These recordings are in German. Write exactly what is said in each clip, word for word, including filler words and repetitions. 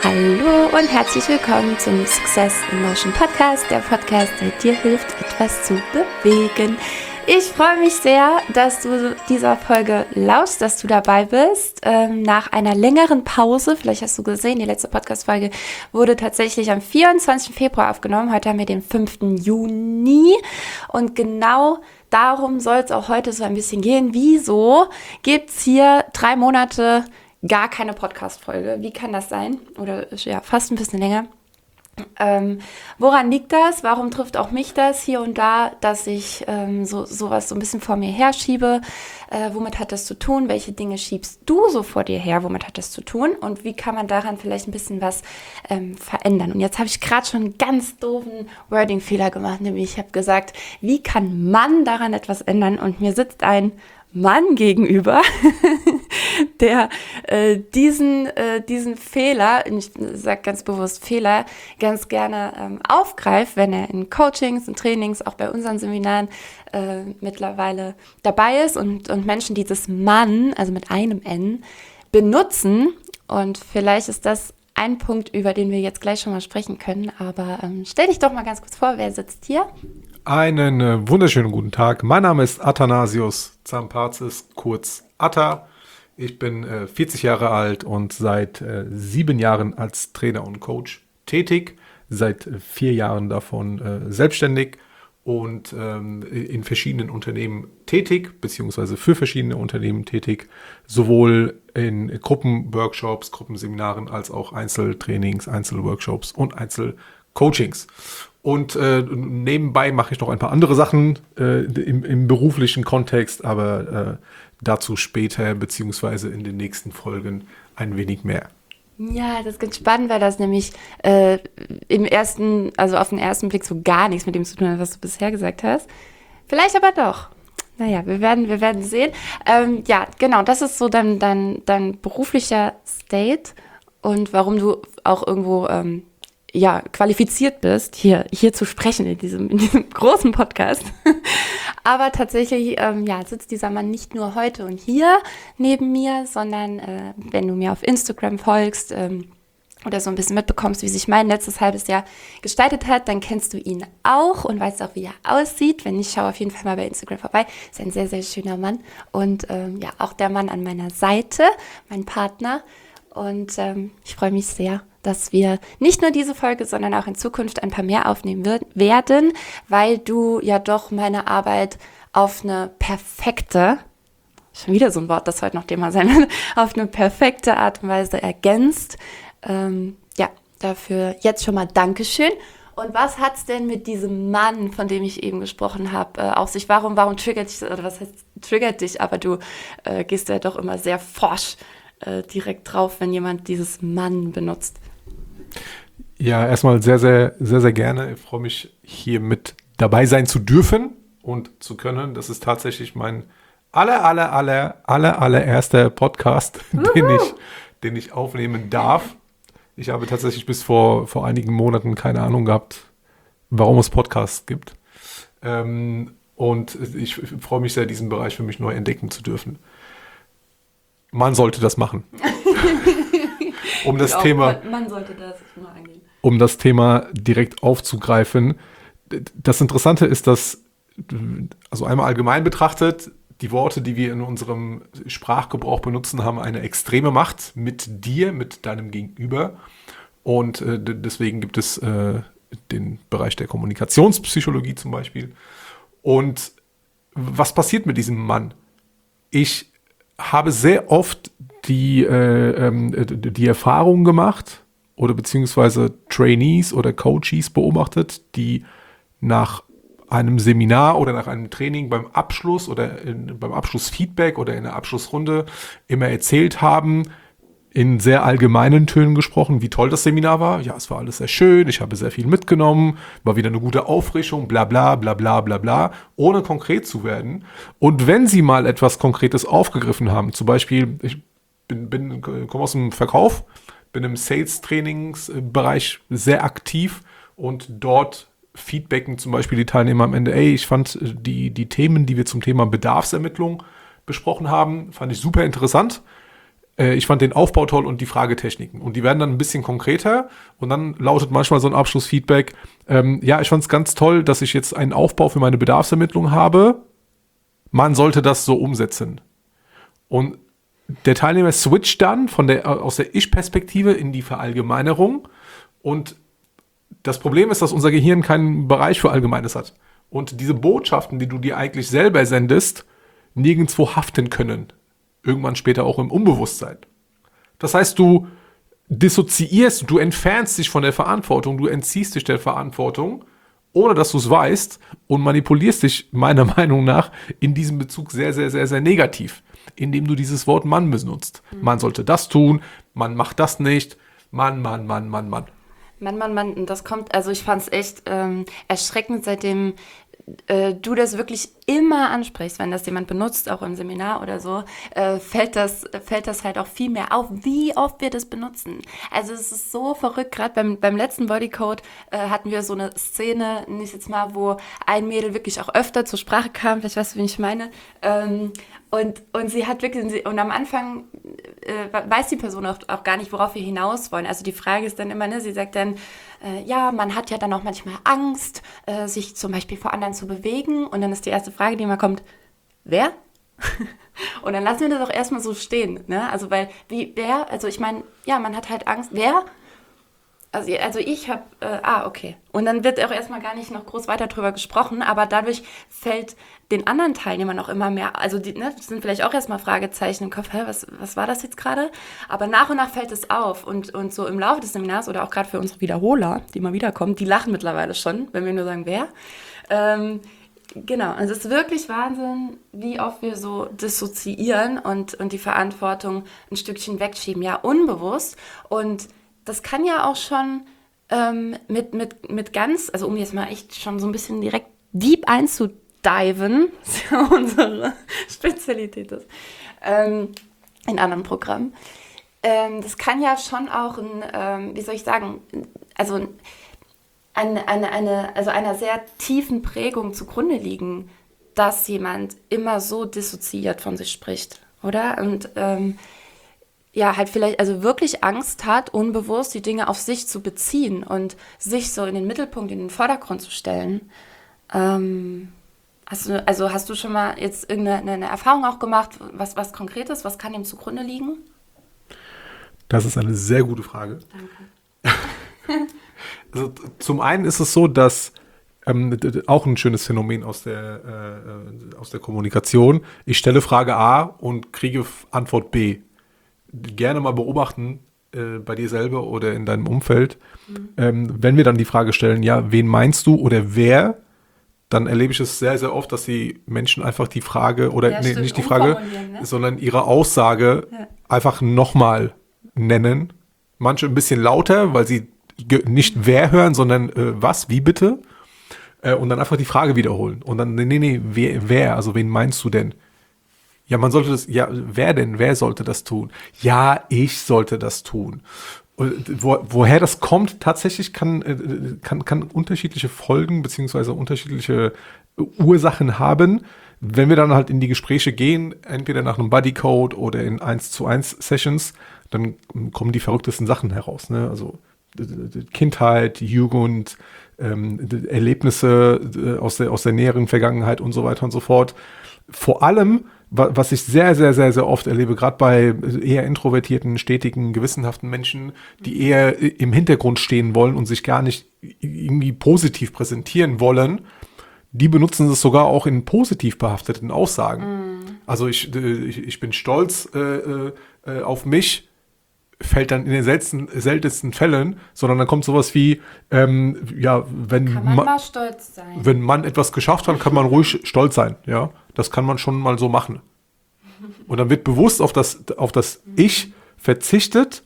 Hallo und herzlich willkommen zum Success in Motion Podcast, der Podcast, der dir hilft, etwas zu bewegen. Ich freue mich sehr, dass du dieser Folge lauschst, dass du dabei bist. Ähm, nach einer längeren Pause, vielleicht hast du gesehen, die letzte Podcast-Folge wurde tatsächlich am vierundzwanzigsten Februar aufgenommen. Heute haben wir den fünften Juni und genau darum soll es auch heute so ein bisschen gehen. Wieso gibt es hier drei Monate gar keine Podcast-Folge? Wie kann das sein? Oder ja, fast ein bisschen länger. Ähm, woran liegt das? Warum trifft auch mich das hier und da, dass ich ähm, so sowas so ein bisschen vor mir herschiebe? Äh, womit hat das zu tun? Welche Dinge schiebst du so vor dir her? Womit hat das zu tun? Und wie kann man daran vielleicht ein bisschen was ähm, verändern? Und jetzt habe ich gerade schon einen ganz doofen Wording-Fehler gemacht, nämlich ich habe gesagt, wie kann man daran etwas ändern? Und mir sitzt ein Mann gegenüber, der äh, diesen, äh, diesen Fehler, ich sage ganz bewusst Fehler, ganz gerne ähm, aufgreift, wenn er in Coachings und Trainings, auch bei unseren Seminaren äh, mittlerweile dabei ist und, und Menschen dieses Mann, also mit einem N, benutzen. Und vielleicht ist das ein Punkt, über den wir jetzt gleich schon mal sprechen können. Aber ähm, stell dich doch mal ganz kurz vor, wer sitzt hier? Einen äh, wunderschönen guten Tag. Mein Name ist Athanasios Zampazis, kurz Atta. Ich bin äh, vierzig Jahre alt und seit äh, sieben Jahren als Trainer und Coach tätig. Seit äh, vier Jahren davon äh, selbstständig und ähm, in verschiedenen Unternehmen tätig, beziehungsweise für verschiedene Unternehmen tätig. Sowohl in Gruppenworkshops, Gruppenseminaren als auch Einzeltrainings, Einzelworkshops und Einzelcoachings. Und äh, nebenbei mache ich noch ein paar andere Sachen äh, im, im beruflichen Kontext, aber äh, dazu später beziehungsweise in den nächsten Folgen ein wenig mehr. Ja, das ist ganz spannend, weil das nämlich äh, im ersten, also auf den ersten Blick so gar nichts mit dem zu tun hat, was du bisher gesagt hast. Vielleicht aber doch. Naja, wir werden, wir werden sehen. Ähm, ja, genau, das ist so dein, dein, dein beruflicher State und warum du auch irgendwo ähm, ja, qualifiziert bist, hier, hier zu sprechen in diesem, in diesem großen Podcast. Aber tatsächlich ähm, ja, sitzt dieser Mann nicht nur heute und hier neben mir, sondern äh, wenn du mir auf Instagram folgst ähm, oder so ein bisschen mitbekommst, wie sich mein letztes halbes Jahr gestaltet hat, dann kennst du ihn auch und weißt auch, wie er aussieht. Wenn nicht, schau auf jeden Fall mal bei Instagram vorbei. Ist ein sehr, sehr schöner Mann und ähm, ja, auch der Mann an meiner Seite, mein Partner. Und ähm, ich freue mich sehr, dass wir nicht nur diese Folge, sondern auch in Zukunft ein paar mehr aufnehmen wird, werden, weil du ja doch meine Arbeit auf eine perfekte, schon wieder so ein Wort, das heute noch Thema sein wird, auf eine perfekte Art und Weise ergänzt. Ähm, ja, dafür jetzt schon mal Dankeschön. Und was hat es denn mit diesem Mann, von dem ich eben gesprochen habe, äh, auf sich? Warum, warum triggert dich, oder was heißt triggert dich, aber du äh, gehst ja doch immer sehr forsch äh, direkt drauf, wenn jemand dieses Mann benutzt. Ja, erstmal sehr, sehr, sehr, sehr gerne. Ich freue mich, hier mit dabei sein zu dürfen und zu können. Das ist tatsächlich mein aller, aller, aller, aller, allererster Podcast, den ich, den ich aufnehmen darf. Ich habe tatsächlich bis vor, vor einigen Monaten keine Ahnung gehabt, warum es Podcasts gibt. Ähm, und ich freue mich sehr, diesen Bereich für mich neu entdecken zu dürfen. Man sollte das machen. Um das auch, Thema, man sollte das nur angehen. Um das Thema direkt aufzugreifen. Das Interessante ist, dass, also einmal allgemein betrachtet, die Worte, die wir in unserem Sprachgebrauch benutzen, haben eine extreme Macht mit dir, mit deinem Gegenüber. Und äh, deswegen gibt es äh, den Bereich der Kommunikationspsychologie zum Beispiel. Und was passiert mit diesem Mann? Ich habe sehr oft die, äh, äh, die Erfahrung gemacht oder beziehungsweise Trainees oder Coaches beobachtet, die nach einem Seminar oder nach einem Training beim Abschluss oder in, beim Abschlussfeedback oder in der Abschlussrunde immer erzählt haben, in sehr allgemeinen Tönen gesprochen, wie toll das Seminar war. Ja, es war alles sehr schön, ich habe sehr viel mitgenommen, war wieder eine gute Auffrischung, bla bla bla bla bla bla, ohne konkret zu werden. Und wenn sie mal etwas Konkretes aufgegriffen haben, zum Beispiel, ich bin, bin komme aus dem Verkauf, bin im Sales-Trainingsbereich sehr aktiv und dort feedbacken zum Beispiel die Teilnehmer am Ende, ey, ich fand die, die Themen, die wir zum Thema Bedarfsermittlung besprochen haben, fand ich super interessant. äh, ich fand den Aufbau toll und die Fragetechniken. Und die werden dann ein bisschen konkreter und dann lautet manchmal so ein Abschlussfeedback, ähm, ja, ich fand es ganz toll, dass ich jetzt einen Aufbau für meine Bedarfsermittlung habe. Man sollte das so umsetzen. Und der Teilnehmer switcht dann von der, aus der Ich-Perspektive in die Verallgemeinerung. Und das Problem ist, dass unser Gehirn keinen Bereich für Allgemeines hat. Und diese Botschaften, die du dir eigentlich selber sendest, nirgendwo haften können. Irgendwann später auch im Unbewusstsein. Das heißt, du dissoziierst, du entfernst dich von der Verantwortung, du entziehst dich der Verantwortung, ohne dass du es weißt, und manipulierst dich meiner Meinung nach in diesem Bezug sehr, sehr, sehr, sehr negativ, indem du dieses Wort Mann benutzt. Mhm. Man sollte das tun, man macht das nicht, Mann, Mann, Mann, Mann, Mann. Mann, Mann, Mann, das kommt, also ich fand es echt ähm, erschreckend, seitdem äh, du das wirklich immer ansprichst, wenn das jemand benutzt, auch im Seminar oder so, äh, fällt das, fällt das halt auch viel mehr auf, wie oft wir das benutzen. Also es ist so verrückt, gerade beim, beim letzten Bodycode äh, hatten wir so eine Szene, nicht jetzt mal, wo ein Mädel wirklich auch öfter zur Sprache kam, vielleicht weißt du, wen ich meine, ähm, Und, und sie hat wirklich, und am Anfang äh, weiß die Person auch, auch gar nicht, worauf wir hinaus wollen. Also die Frage ist dann immer, ne, sie sagt dann, äh, ja, man hat ja dann auch manchmal Angst, äh, sich zum Beispiel vor anderen zu bewegen. Und dann ist die erste Frage, die immer kommt, wer? Und dann lassen wir das auch erstmal so stehen. Ne? Also weil, wie, wer? Also ich meine, ja, man hat halt Angst. Wer? Also, also ich habe, äh, ah, okay. Und dann wird auch erstmal gar nicht noch groß weiter drüber gesprochen, aber dadurch fällt den anderen Teilnehmern auch immer mehr, also die ne, sind vielleicht auch erstmal Fragezeichen im Kopf, hä, was, was war das jetzt gerade? Aber nach und nach fällt es auf und, und so im Laufe des Seminars oder auch gerade für unsere Wiederholer, die mal wiederkommen, die lachen mittlerweile schon, wenn wir nur sagen, wer? Ähm, genau, also es ist wirklich Wahnsinn, wie oft wir so dissoziieren und, und die Verantwortung ein Stückchen wegschieben, ja, unbewusst. Und das kann ja auch schon ähm, mit, mit, mit ganz, also um jetzt mal echt schon so ein bisschen direkt deep einzudiven, was ja unsere Spezialität ist, ähm, in anderen Programmen. Ähm, das kann ja schon auch ein, ähm, wie soll ich sagen, also eine, eine, eine, also einer sehr tiefen Prägung zugrunde liegen, dass jemand immer so dissoziiert von sich spricht, oder? Und ähm, ja, halt vielleicht, also wirklich Angst hat, unbewusst die Dinge auf sich zu beziehen und sich so in den Mittelpunkt, in den Vordergrund zu stellen. Ähm, hast du, also hast du schon mal jetzt irgendeine eine Erfahrung auch gemacht, was, was Konkretes, was kann dem zugrunde liegen? Das ist eine sehr gute Frage. Danke. Also, zum einen ist es so, dass ähm, auch ein schönes Phänomen aus der, äh, aus der Kommunikation. Ich stelle Frage A und kriege Antwort B. Gerne mal beobachten äh, bei dir selber oder in deinem Umfeld. Mhm. Ähm, wenn wir dann die Frage stellen, ja, wen meinst du oder wer, dann erlebe ich es sehr, sehr oft, dass die Menschen einfach die Frage, oder ja, nee, stimmt, nicht die Frage, ne? sondern ihre Aussage ja. einfach nochmal nennen. Manche ein bisschen lauter, weil sie ge- nicht wer hören, sondern äh, was, wie bitte. Äh, und dann einfach die Frage wiederholen. Und dann, nee, nee, nee, wer, wer, also wen meinst du denn? Ja, man sollte das, ja, wer denn? Wer sollte das tun? Ja, ich sollte das tun. Und wo, woher das kommt, tatsächlich kann, kann, kann unterschiedliche Folgen beziehungsweise unterschiedliche Ursachen haben. Wenn wir dann halt in die Gespräche gehen, entweder nach einem Bodycode oder in eins zu eins Sessions, dann kommen die verrücktesten Sachen heraus. Ne? Also Kindheit, Jugend, ähm, Erlebnisse aus der, aus der näheren Vergangenheit und so weiter und so fort. Vor allem, was ich sehr, sehr, sehr, sehr oft erlebe, gerade bei eher introvertierten, stetigen, gewissenhaften Menschen, die eher im Hintergrund stehen wollen und sich gar nicht irgendwie positiv präsentieren wollen, die benutzen es sogar auch in positiv behafteten Aussagen. Mm. Also ich, ich, ich bin stolz äh, äh, auf mich, fällt dann in den seltensten, seltensten Fällen, sondern dann kommt sowas wie, ähm, ja, wenn kann man ma- mal stolz sein. Wenn man etwas geschafft hat, kann man ruhig stolz sein, ja. Das kann man schon mal so machen. Und dann wird bewusst auf das, auf das Ich verzichtet.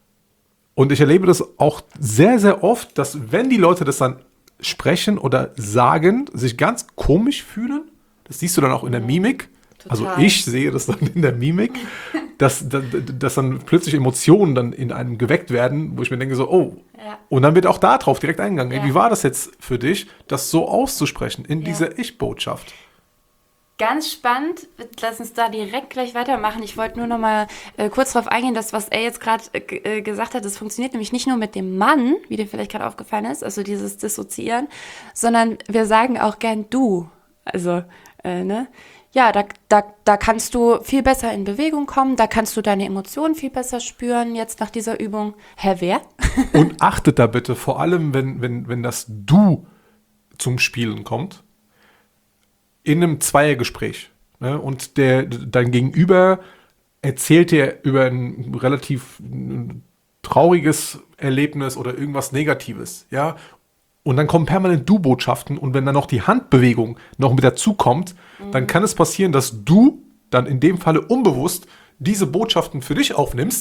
Und ich erlebe das auch sehr, sehr oft, dass wenn die Leute das dann sprechen oder sagen, sich ganz komisch fühlen. Das siehst du dann auch in der Mimik. Total. Also ich sehe das dann in der Mimik, dass, dass, dass dann plötzlich Emotionen dann in einem geweckt werden, wo ich mir denke so, oh. Ja. Und dann wird auch da drauf direkt eingegangen. Ja. Ey, wie war das jetzt für dich, das so auszusprechen in ja. dieser Ich-Botschaft? Ganz spannend. Lass uns da direkt gleich weitermachen. Ich wollte nur noch mal äh, kurz darauf eingehen, dass was er jetzt gerade äh, gesagt hat, das funktioniert nämlich nicht nur mit dem Mann, wie dir vielleicht gerade aufgefallen ist, also dieses Dissoziieren, sondern wir sagen auch gern du. Also, äh, ne? Ja, da, da, da kannst du viel besser in Bewegung kommen, da kannst du deine Emotionen viel besser spüren, jetzt nach dieser Übung. Hä, wer? Und achtet da bitte, vor allem, wenn, wenn, wenn das Du zum Spielen kommt, in einem Zweiergespräch. Ne? Und der dein Gegenüber erzählt dir über ein relativ trauriges Erlebnis oder irgendwas Negatives. Ja? Und dann kommen permanent Du-Botschaften und wenn dann noch die Handbewegung noch mit dazu kommt, mhm. dann kann es passieren, dass du dann in dem Falle unbewusst diese Botschaften für dich aufnimmst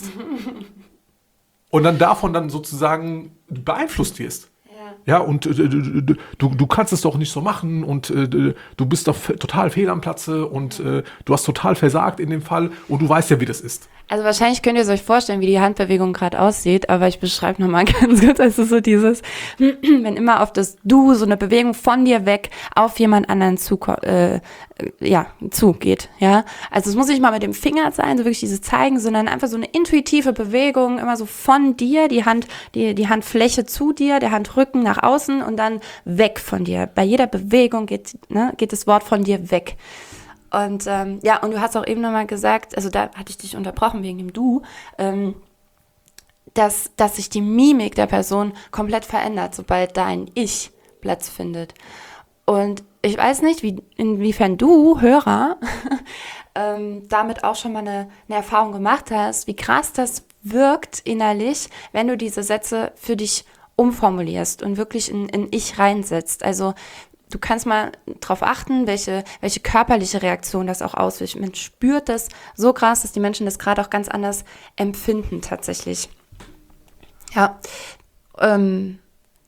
und dann davon dann sozusagen beeinflusst wirst. Ja, und äh, du, du kannst es doch nicht so machen und äh, du bist doch f- total fehl am Platze und äh, du hast total versagt in dem Fall und du weißt ja, wie das ist. Also wahrscheinlich könnt ihr es euch vorstellen, wie die Handbewegung gerade aussieht, aber ich beschreibe nochmal ganz kurz, also so dieses, wenn immer auf das Du, so eine Bewegung von dir weg auf jemand anderen zu, äh, ja, zugeht, ja. Also es muss nicht mal mit dem Finger sein, so wirklich dieses Zeigen, sondern einfach so eine intuitive Bewegung, immer so von dir, die Hand, die, die Handfläche zu dir, der Handrücken nach außen und dann weg von dir. Bei jeder Bewegung geht, ne, geht das Wort von dir weg. Und ähm, ja, und du hast auch eben nochmal gesagt, also da hatte ich dich unterbrochen wegen dem Du, ähm, dass, dass sich die Mimik der Person komplett verändert, sobald dein Ich Platz findet. Und ich weiß nicht, wie, inwiefern du, Hörer, ähm, damit auch schon mal eine, eine Erfahrung gemacht hast, wie krass das wirkt innerlich, wenn du diese Sätze für dich umformulierst und wirklich in, in Ich reinsetzt. Also du kannst mal drauf achten, welche, welche körperliche Reaktion das auch auslöst. Man spürt das so krass, dass die Menschen das gerade auch ganz anders empfinden tatsächlich. Ja, ähm,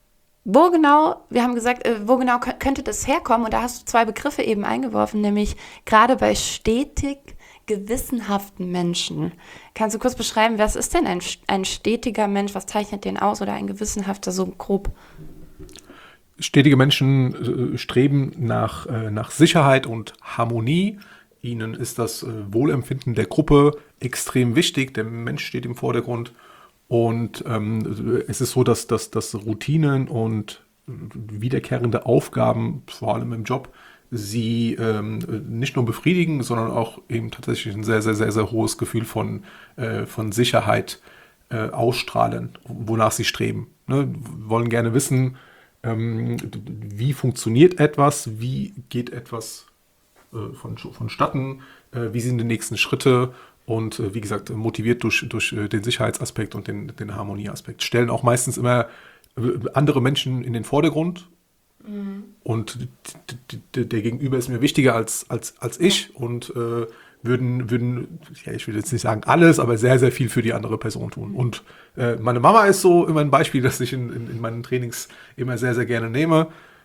wo genau, wir haben gesagt, äh, wo genau k- könnte das herkommen? Und da hast du zwei Begriffe eben eingeworfen, nämlich gerade bei stetig gewissenhaften Menschen. Kannst du kurz beschreiben, was ist denn ein, ein stetiger Mensch? Was zeichnet den aus? Oder ein gewissenhafter, so grob? Stetige Menschen äh, streben nach, äh, nach Sicherheit und Harmonie. Ihnen ist das äh, Wohlempfinden der Gruppe extrem wichtig. Der Mensch steht im Vordergrund. Und ähm, es ist so, dass, dass, dass Routinen und wiederkehrende Aufgaben, vor allem im Job, sie ähm, nicht nur befriedigen, sondern auch eben tatsächlich ein sehr, sehr, sehr, sehr hohes Gefühl von, äh, von Sicherheit äh, ausstrahlen, wonach sie streben. Ne? Wollen gerne wissen, ähm, wie funktioniert etwas, wie geht etwas äh, von, vonstatten, äh, wie sind die nächsten Schritte und äh, wie gesagt, motiviert durch, durch äh, den Sicherheitsaspekt und den, den Harmonieaspekt. Stellen auch meistens immer äh, andere Menschen in den Vordergrund. Mhm. Und d- d- der Gegenüber ist mir wichtiger als, als, als ich und äh, würden, würden, ja, ich will jetzt nicht sagen alles, aber sehr, sehr viel für die andere Person tun. Und äh, meine Mama ist so immer ein Beispiel, das ich in, in, in meinen Trainings immer sehr, sehr gerne nehme.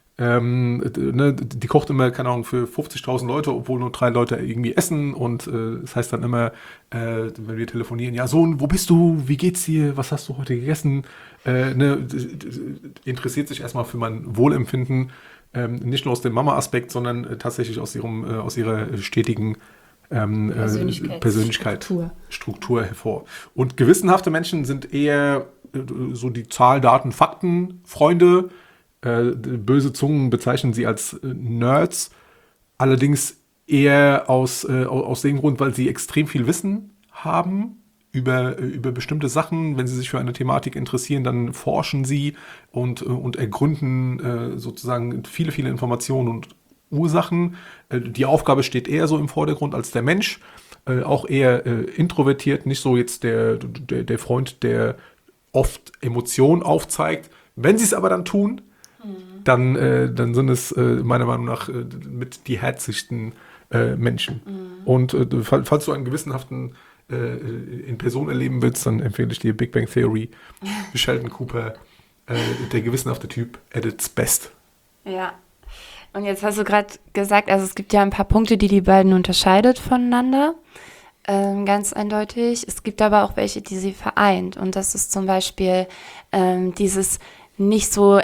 Ähm, ne, die kocht immer, keine Ahnung, für fünfzigtausend Leute, obwohl nur drei Leute irgendwie essen und äh, das heißt dann immer, äh, wenn wir telefonieren, ja Sohn, wo bist du, wie geht's dir, was hast du heute gegessen, äh, ne, d- d- interessiert sich erstmal für mein Wohlempfinden, ähm, nicht nur aus dem Mama-Aspekt, sondern äh, tatsächlich aus ihrem, äh, aus ihrer stetigen ähm, Persönlichkeit, Persönlichkeit Struktur. Struktur hervor. Und gewissenhafte Menschen sind eher äh, so die Zahl, Daten, Fakten, Freunde. Äh, böse Zungen bezeichnen sie als äh, Nerds, allerdings eher aus, äh, aus dem Grund, weil sie extrem viel Wissen haben über, über bestimmte Sachen. Wenn sie sich für eine Thematik interessieren, dann forschen sie und, und ergründen äh, sozusagen viele, viele Informationen und Ursachen. Äh, die Aufgabe steht eher so im Vordergrund als der Mensch, äh, auch eher äh, introvertiert, nicht so jetzt der, der, der Freund, der oft Emotionen aufzeigt. Wenn sie es aber dann tun, Dann, äh, dann sind es äh, meiner Meinung nach äh, mit die herzigsten äh, Menschen. Mhm. Und äh, falls du einen gewissenhaften äh, in Person erleben willst, dann empfehle ich dir Big Bang Theory, Sheldon Cooper, äh, der gewissenhafte Typ at its best. Ja, und jetzt hast du gerade gesagt, also es gibt ja ein paar Punkte, die die beiden unterscheidet voneinander, ähm, ganz eindeutig. Es gibt aber auch welche, die sie vereint. Und das ist zum Beispiel ähm, dieses nicht so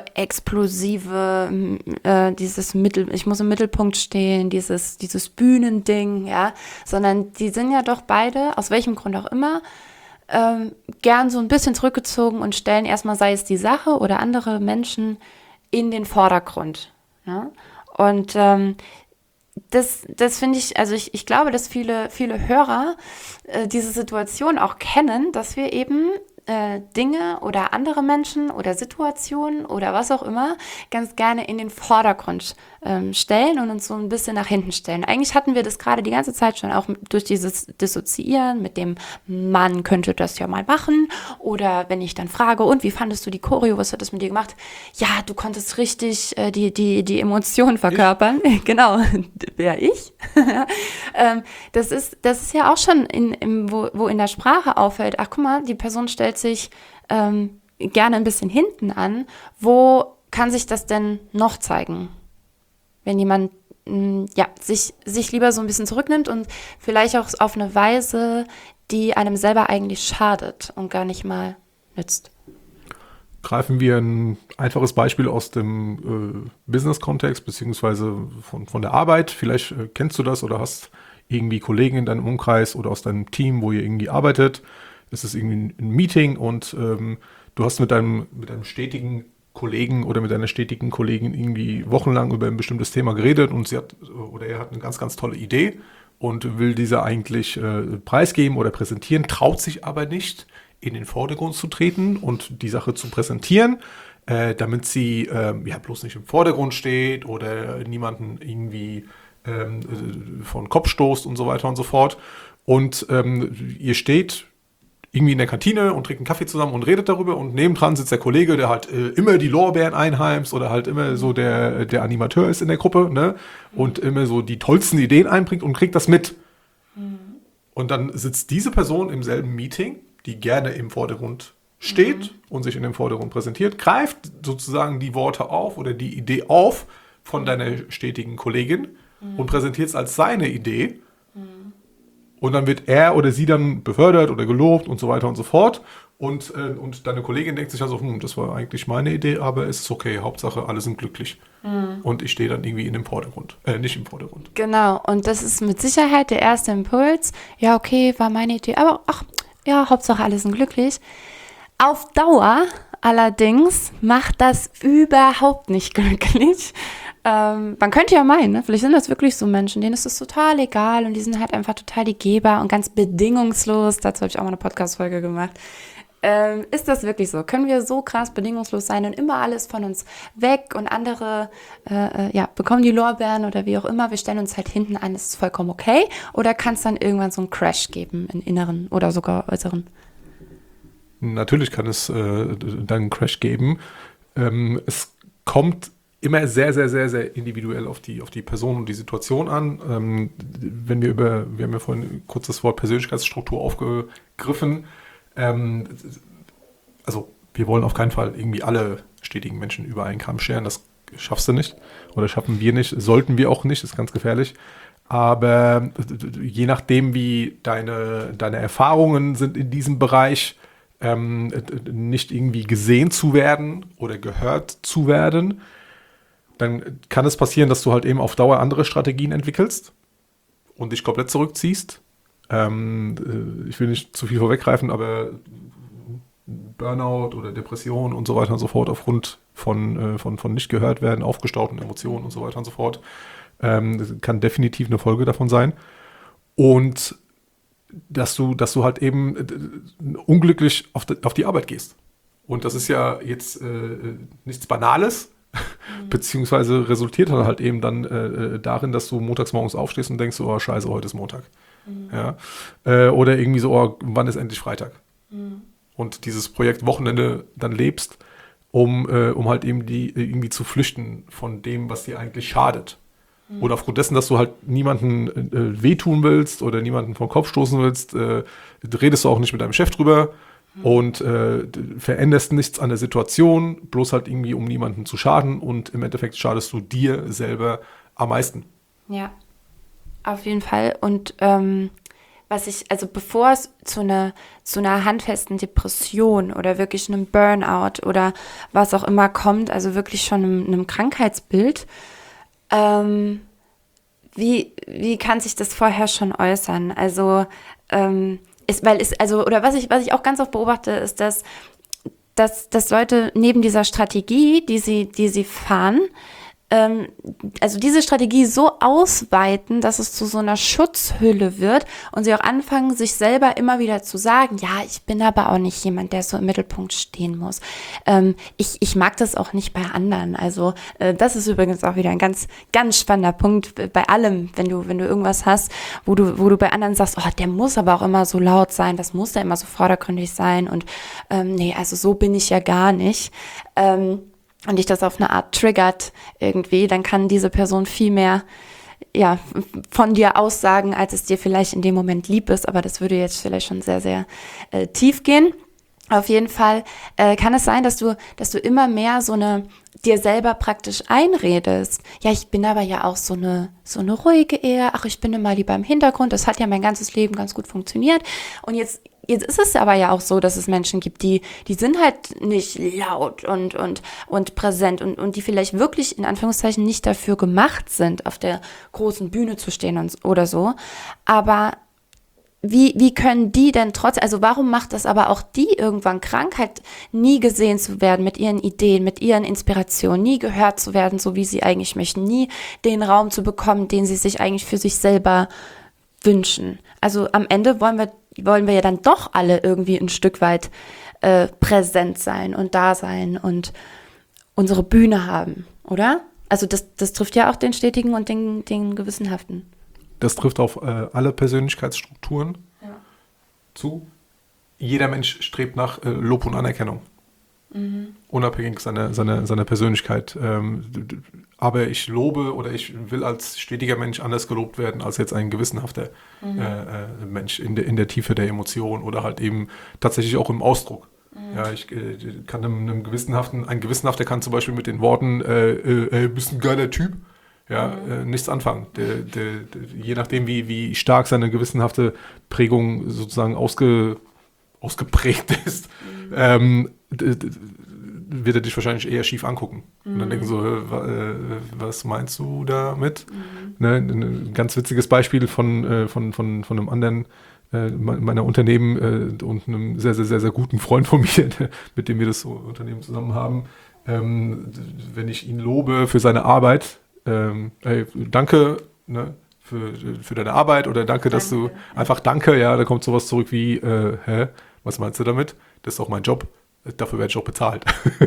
explosive, äh, dieses Mittel, ich muss im Mittelpunkt stehen, dieses, dieses Bühnending, ja, sondern die sind ja doch beide, aus welchem Grund auch immer, ähm, gern so ein bisschen zurückgezogen und stellen erstmal, sei es die Sache oder andere Menschen, in den Vordergrund. Ja? Und ähm, das, das finde ich, also ich, ich glaube, dass viele, viele Hörer äh, diese Situation auch kennen, dass wir eben äh, Dinge oder andere Menschen oder Situationen oder was auch immer ganz gerne in den Vordergrund ähm, stellen und uns so ein bisschen nach hinten stellen. Eigentlich hatten wir das gerade die ganze Zeit schon, auch durch dieses Dissoziieren mit dem Mann könnte das ja mal machen, oder wenn ich dann frage, und wie fandest du die Choreo, was hat das mit dir gemacht? Ja, du konntest richtig äh, die, die, die Emotionen verkörpern. Ich? Genau, wer ich? ähm, das ist, das ist ja auch schon, in, in, wo, wo in der Sprache auffällt, ach guck mal, die Person stellt sich ähm, gerne ein bisschen hinten an. Wo kann sich das denn noch zeigen? Wenn jemand mh, ja, sich, sich lieber so ein bisschen zurücknimmt und vielleicht auch auf eine Weise, die einem selber eigentlich schadet und gar nicht mal nützt. Greifen wir ein einfaches Beispiel aus dem äh, Business-Kontext, beziehungsweise von, von der Arbeit. Vielleicht äh, kennst du das oder hast irgendwie Kollegen in deinem Umkreis oder aus deinem Team, wo ihr irgendwie arbeitet. Es ist irgendwie ein Meeting und ähm, du hast mit deinem, mit deinem stetigen Kollegen oder mit deiner stetigen Kollegin irgendwie wochenlang über ein bestimmtes Thema geredet und sie hat oder er hat eine ganz, ganz tolle Idee und will diese eigentlich äh, preisgeben oder präsentieren, traut sich aber nicht, in den Vordergrund zu treten und die Sache zu präsentieren, äh, damit sie äh, ja bloß nicht im Vordergrund steht oder niemanden irgendwie ähm, vor den Kopf stoßt und so weiter und so fort. Und ähm, ihr steht irgendwie in der Kantine und trinkt einen Kaffee zusammen und redet darüber und nebendran sitzt der Kollege, der halt äh, immer die Lorbeeren einheimst oder halt immer so der, der Animateur ist in der Gruppe, ne? Und immer so die tollsten Ideen einbringt und kriegt das mit. Mhm. Und dann sitzt diese Person im selben Meeting, die gerne im Vordergrund steht mhm. und sich in dem Vordergrund präsentiert, greift sozusagen die Worte auf oder die Idee auf von deiner stetigen Kollegin mhm. und präsentiert es als seine Idee. Mhm. Und dann wird er oder sie dann befördert oder gelobt und so weiter und so fort. Und, äh, und deine Kollegin denkt sich also, hm, das war eigentlich meine Idee, aber es ist okay, Hauptsache alle sind glücklich. Mhm. Und ich stehe dann irgendwie in dem Vordergrund, äh, nicht im Vordergrund. Genau, und das ist mit Sicherheit der erste Impuls. Ja, okay, war meine Idee, aber ach, ja, Hauptsache alle sind glücklich. Auf Dauer allerdings macht das überhaupt nicht glücklich. Ähm, man könnte ja meinen, ne? Vielleicht sind das wirklich so Menschen, denen ist es total egal und die sind halt einfach total die Geber und ganz bedingungslos. Dazu habe ich auch mal eine Podcast-Folge gemacht. Ähm, ist das wirklich so? Können wir so krass bedingungslos sein und immer alles von uns weg und andere äh, ja, bekommen die Lorbeeren oder wie auch immer, wir stellen uns halt hinten an, ist es vollkommen okay? Oder kann es dann irgendwann so einen Crash geben, in inneren oder sogar äußeren? Natürlich kann es äh, dann einen Crash geben. Ähm, es kommt immer sehr, sehr, sehr, sehr individuell auf die, auf die Person und die Situation an. Ähm, wenn wir über, wir haben ja vorhin kurz das Wort Persönlichkeitsstruktur aufgegriffen. Ähm, also wir wollen auf keinen Fall irgendwie alle stetigen Menschen über einen Kamm scheren. Das schaffst du nicht oder schaffen wir nicht. Sollten wir auch nicht, ist ganz gefährlich. Aber je nachdem, wie deine, deine Erfahrungen sind in diesem Bereich, ähm, nicht irgendwie gesehen zu werden oder gehört zu werden, dann kann es passieren, dass du halt eben auf Dauer andere Strategien entwickelst und dich komplett zurückziehst. Ähm, ich will nicht zu viel vorweggreifen, aber Burnout oder Depression und so weiter und so fort aufgrund von, äh, von, von nicht gehört werden, aufgestauten Emotionen und so weiter und so fort, ähm, das kann definitiv eine Folge davon sein. Und dass du, dass du halt eben äh, unglücklich auf die, auf die Arbeit gehst. Und das ist ja jetzt äh, nichts Banales, mhm. beziehungsweise resultiert halt eben dann äh, darin, dass du montags morgens aufstehst und denkst, oh scheiße, heute ist Montag. Mhm. Ja? Äh, oder irgendwie so, oh, wann ist endlich Freitag? Mhm. Und dieses Projekt Wochenende dann lebst, um, äh, um halt eben die irgendwie zu flüchten von dem, was dir eigentlich schadet. Mhm. Oder aufgrund dessen, dass du halt niemanden äh, wehtun willst oder niemanden vom Kopf stoßen willst, äh, redest du auch nicht mit deinem Chef drüber mhm. und äh, veränderst nichts an der Situation, bloß halt irgendwie, um niemanden zu schaden, und im Endeffekt schadest du dir selber am meisten. Ja, auf jeden Fall. Und ähm, was ich, also bevor es zu einer, zu einer handfesten Depression oder wirklich einem Burnout oder was auch immer kommt, also wirklich schon einem, einem Krankheitsbild, ähm, wie, wie kann sich das vorher schon äußern? Also, ähm, ist, weil es, also, oder was ich, was ich auch ganz oft beobachte, ist, dass, dass, dass Leute neben dieser Strategie, die sie, die sie fahren, also diese Strategie so ausweiten, dass es zu so einer Schutzhülle wird und sie auch anfangen, sich selber immer wieder zu sagen, ja, ich bin aber auch nicht jemand, der so im Mittelpunkt stehen muss. Ähm, ich, ich mag das auch nicht bei anderen. Also äh, das ist übrigens auch wieder ein ganz, ganz spannender Punkt bei allem, wenn du, wenn du irgendwas hast, wo du, wo du bei anderen sagst, oh, der muss aber auch immer so laut sein, das muss ja immer so vordergründig sein und ähm, nee, also so bin ich ja gar nicht. Ähm, und dich das auf eine Art triggert irgendwie, dann kann diese Person viel mehr ja, von dir aussagen, als es dir vielleicht in dem Moment lieb ist, aber das würde jetzt vielleicht schon sehr, sehr äh, tief gehen. Auf jeden Fall äh, kann es sein, dass du, dass du immer mehr so eine dir selber praktisch einredest. Ja, ich bin aber ja auch so eine so eine ruhige eher. Ach, ich bin immer lieber im Hintergrund. Das hat ja mein ganzes Leben ganz gut funktioniert. Und jetzt Jetzt ist es aber ja auch so, dass es Menschen gibt, die die sind halt nicht laut und und und präsent und und die vielleicht wirklich in Anführungszeichen nicht dafür gemacht sind, auf der großen Bühne zu stehen und oder so. Aber Wie, wie können die denn trotz, also warum macht das aber auch die irgendwann krank, halt nie gesehen zu werden mit ihren Ideen, mit ihren Inspirationen, nie gehört zu werden, so wie sie eigentlich möchten, nie den Raum zu bekommen, den sie sich eigentlich für sich selber wünschen. Also am Ende wollen wir, wollen wir ja dann doch alle irgendwie ein Stück weit äh, präsent sein und da sein und unsere Bühne haben, oder? Also das, das trifft ja auch den Stetigen und den, den Gewissenhaften. Das trifft auf äh, alle Persönlichkeitsstrukturen ja. zu. Jeder Mensch strebt nach äh, Lob und Anerkennung. Mhm. Unabhängig seiner, seiner, seiner Persönlichkeit. Ähm, aber ich lobe oder ich will als stetiger Mensch anders gelobt werden als jetzt ein gewissenhafter mhm. äh, Mensch in der, in der Tiefe der Emotion oder halt eben tatsächlich auch im Ausdruck. Mhm. Ja, ich äh, kann einem, einem gewissenhaften, ein gewissenhafter kann zum Beispiel mit den Worten, äh, äh, bist ein geiler Typ, ja, mhm. äh, nichts anfangen. Der, der, der, je nachdem, wie, wie stark seine gewissenhafte Prägung sozusagen ausge, ausgeprägt ist, mhm. ähm, d- d- wird er dich wahrscheinlich eher schief angucken. Mhm. Und dann denken so, äh, was meinst du damit? Mhm. Ne, ein ganz witziges Beispiel von, äh, von, von, von einem anderen äh, meiner Unternehmen äh, und einem sehr, sehr, sehr, sehr guten Freund von mir, mit dem wir das so Unternehmen zusammen haben. Ähm, wenn ich ihn lobe für seine Arbeit, Ähm, hey, danke ne, für, für deine Arbeit oder danke, danke, dass du einfach danke, ja, da kommt sowas zurück wie, äh, hä, was meinst du damit? Das ist auch mein Job, dafür werde ich auch bezahlt.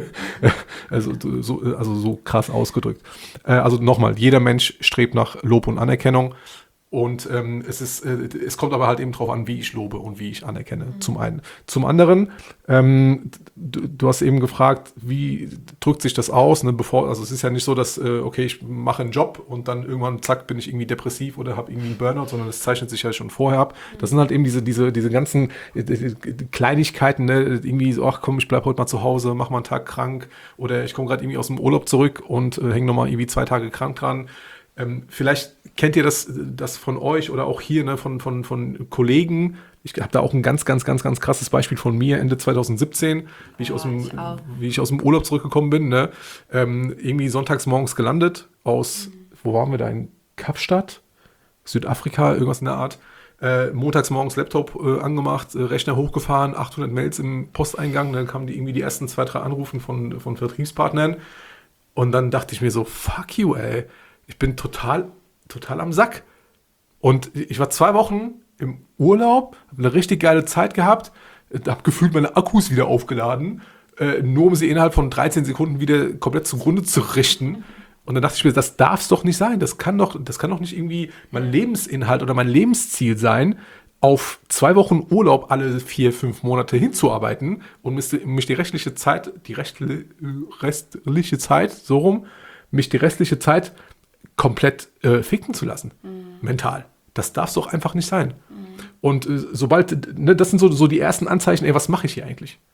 also, so, also so krass ausgedrückt. Äh, also nochmal, jeder Mensch strebt nach Lob und Anerkennung und ähm, es ist, äh, es kommt aber halt eben drauf an, wie ich lobe und wie ich anerkenne, mhm. zum einen. Zum anderen, ähm, du, du hast eben gefragt, wie drückt sich das aus, ne, bevor, also es ist ja nicht so, dass, äh, okay, ich mache einen Job und dann irgendwann, zack, bin ich irgendwie depressiv oder habe irgendwie einen Burnout, sondern es zeichnet sich ja schon vorher ab. Das sind halt eben diese, diese, diese ganzen äh, Kleinigkeiten, ne, irgendwie so, ach komm, ich bleib heute mal zu Hause, mach mal einen Tag krank oder ich komme gerade irgendwie aus dem Urlaub zurück und äh, hänge nochmal irgendwie zwei Tage krank dran. Ähm, vielleicht kennt ihr das, das von euch oder auch hier ne, von, von, von Kollegen. Ich habe da auch ein ganz, ganz, ganz, ganz krasses Beispiel von mir Ende zwanzig siebzehn, wie ich, oh, aus, dem, ich wie ich aus dem Urlaub zurückgekommen bin. Ne? Ähm, irgendwie sonntags morgens gelandet aus, mhm. wo waren wir da? In Kapstadt, Südafrika, irgendwas in der Art. Äh, montags morgens Laptop äh, angemacht, äh, Rechner hochgefahren, achthundert Mails im Posteingang. Dann kamen die irgendwie die ersten zwei, drei Anrufen von, von Vertriebspartnern. Und dann dachte ich mir so, fuck you, ey. Ich bin total, total am Sack. Und ich war zwei Wochen im Urlaub, habe eine richtig geile Zeit gehabt, habe gefühlt meine Akkus wieder aufgeladen, äh, nur um sie innerhalb von dreizehn Sekunden wieder komplett zugrunde zu richten. Und dann dachte ich mir, das darf es doch nicht sein. Das kann doch, das kann doch nicht irgendwie mein Lebensinhalt oder mein Lebensziel sein, auf zwei Wochen Urlaub alle vier, fünf Monate hinzuarbeiten und mich die restliche Zeit, die rechtliche, restliche Zeit, so rum, mich die restliche Zeit komplett äh, ficken zu lassen, mhm. mental. Das darf es doch einfach nicht sein. Mhm. Und äh, sobald, ne, das sind so, so die ersten Anzeichen, ey, was mache ich hier eigentlich?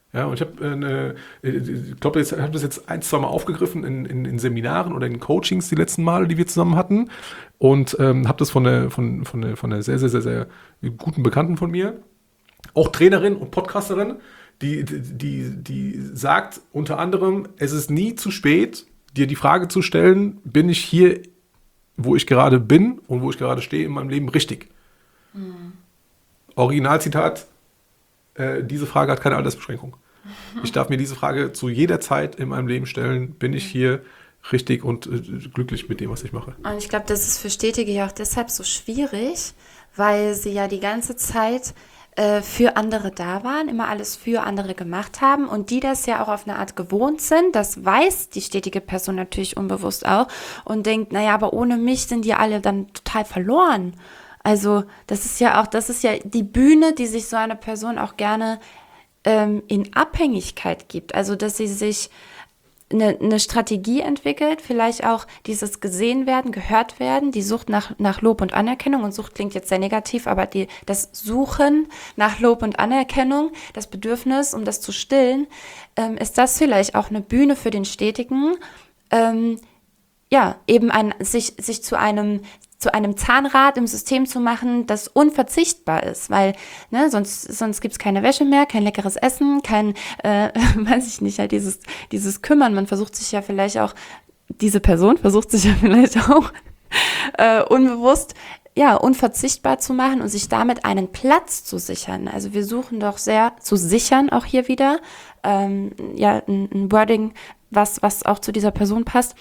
Ja, und ich habe, äh, ich glaube, ich habe das jetzt ein, zwei Mal aufgegriffen in, in, in Seminaren oder in Coachings die letzten Male, die wir zusammen hatten. Und ähm, habe das von einer von, von, der, von einer sehr, sehr, sehr, sehr guten Bekannten von mir, auch Trainerin und Podcasterin, die, die, die sagt unter anderem, es ist nie zu spät, dir die Frage zu stellen, bin ich hier, wo ich gerade bin und wo ich gerade stehe in meinem Leben, richtig? Mhm. Originalzitat, äh, diese Frage hat keine Altersbeschränkung. Ich darf mir diese Frage zu jeder Zeit in meinem Leben stellen, bin ich hier richtig und äh, glücklich mit dem, was ich mache. Und ich glaube, das ist für Stetige ja auch deshalb so schwierig, weil sie ja die ganze Zeit äh, für andere da waren, immer alles für andere gemacht haben und die das ja auch auf eine Art gewohnt sind. Das weiß die stetige Person natürlich unbewusst auch und denkt, naja, aber ohne mich sind die alle dann total verloren. Also das ist ja auch, das ist ja die Bühne, die sich so eine Person auch gerne ähm, in Abhängigkeit gibt. Also dass sie sich eine, eine Strategie entwickelt, vielleicht auch dieses gesehen werden, gehört werden, die Sucht nach, nach Lob und Anerkennung. Und Sucht klingt jetzt sehr negativ, aber die, das Suchen nach Lob und Anerkennung, das Bedürfnis, um das zu stillen, ähm, ist das vielleicht auch eine Bühne für den Stetigen, ähm, ja, eben ein, sich, sich zu einem zu einem Zahnrad im System zu machen, das unverzichtbar ist, weil ne, sonst, sonst gibt es keine Wäsche mehr, kein leckeres Essen, kein, äh, weiß ich nicht, halt dieses, dieses Kümmern. Man versucht sich ja vielleicht auch, diese Person versucht sich ja vielleicht auch äh, unbewusst, ja, unverzichtbar zu machen und sich damit einen Platz zu sichern. Also wir suchen doch sehr zu sichern, auch hier wieder, ähm, ja, ein, ein Wording, was, was auch zu dieser Person passt.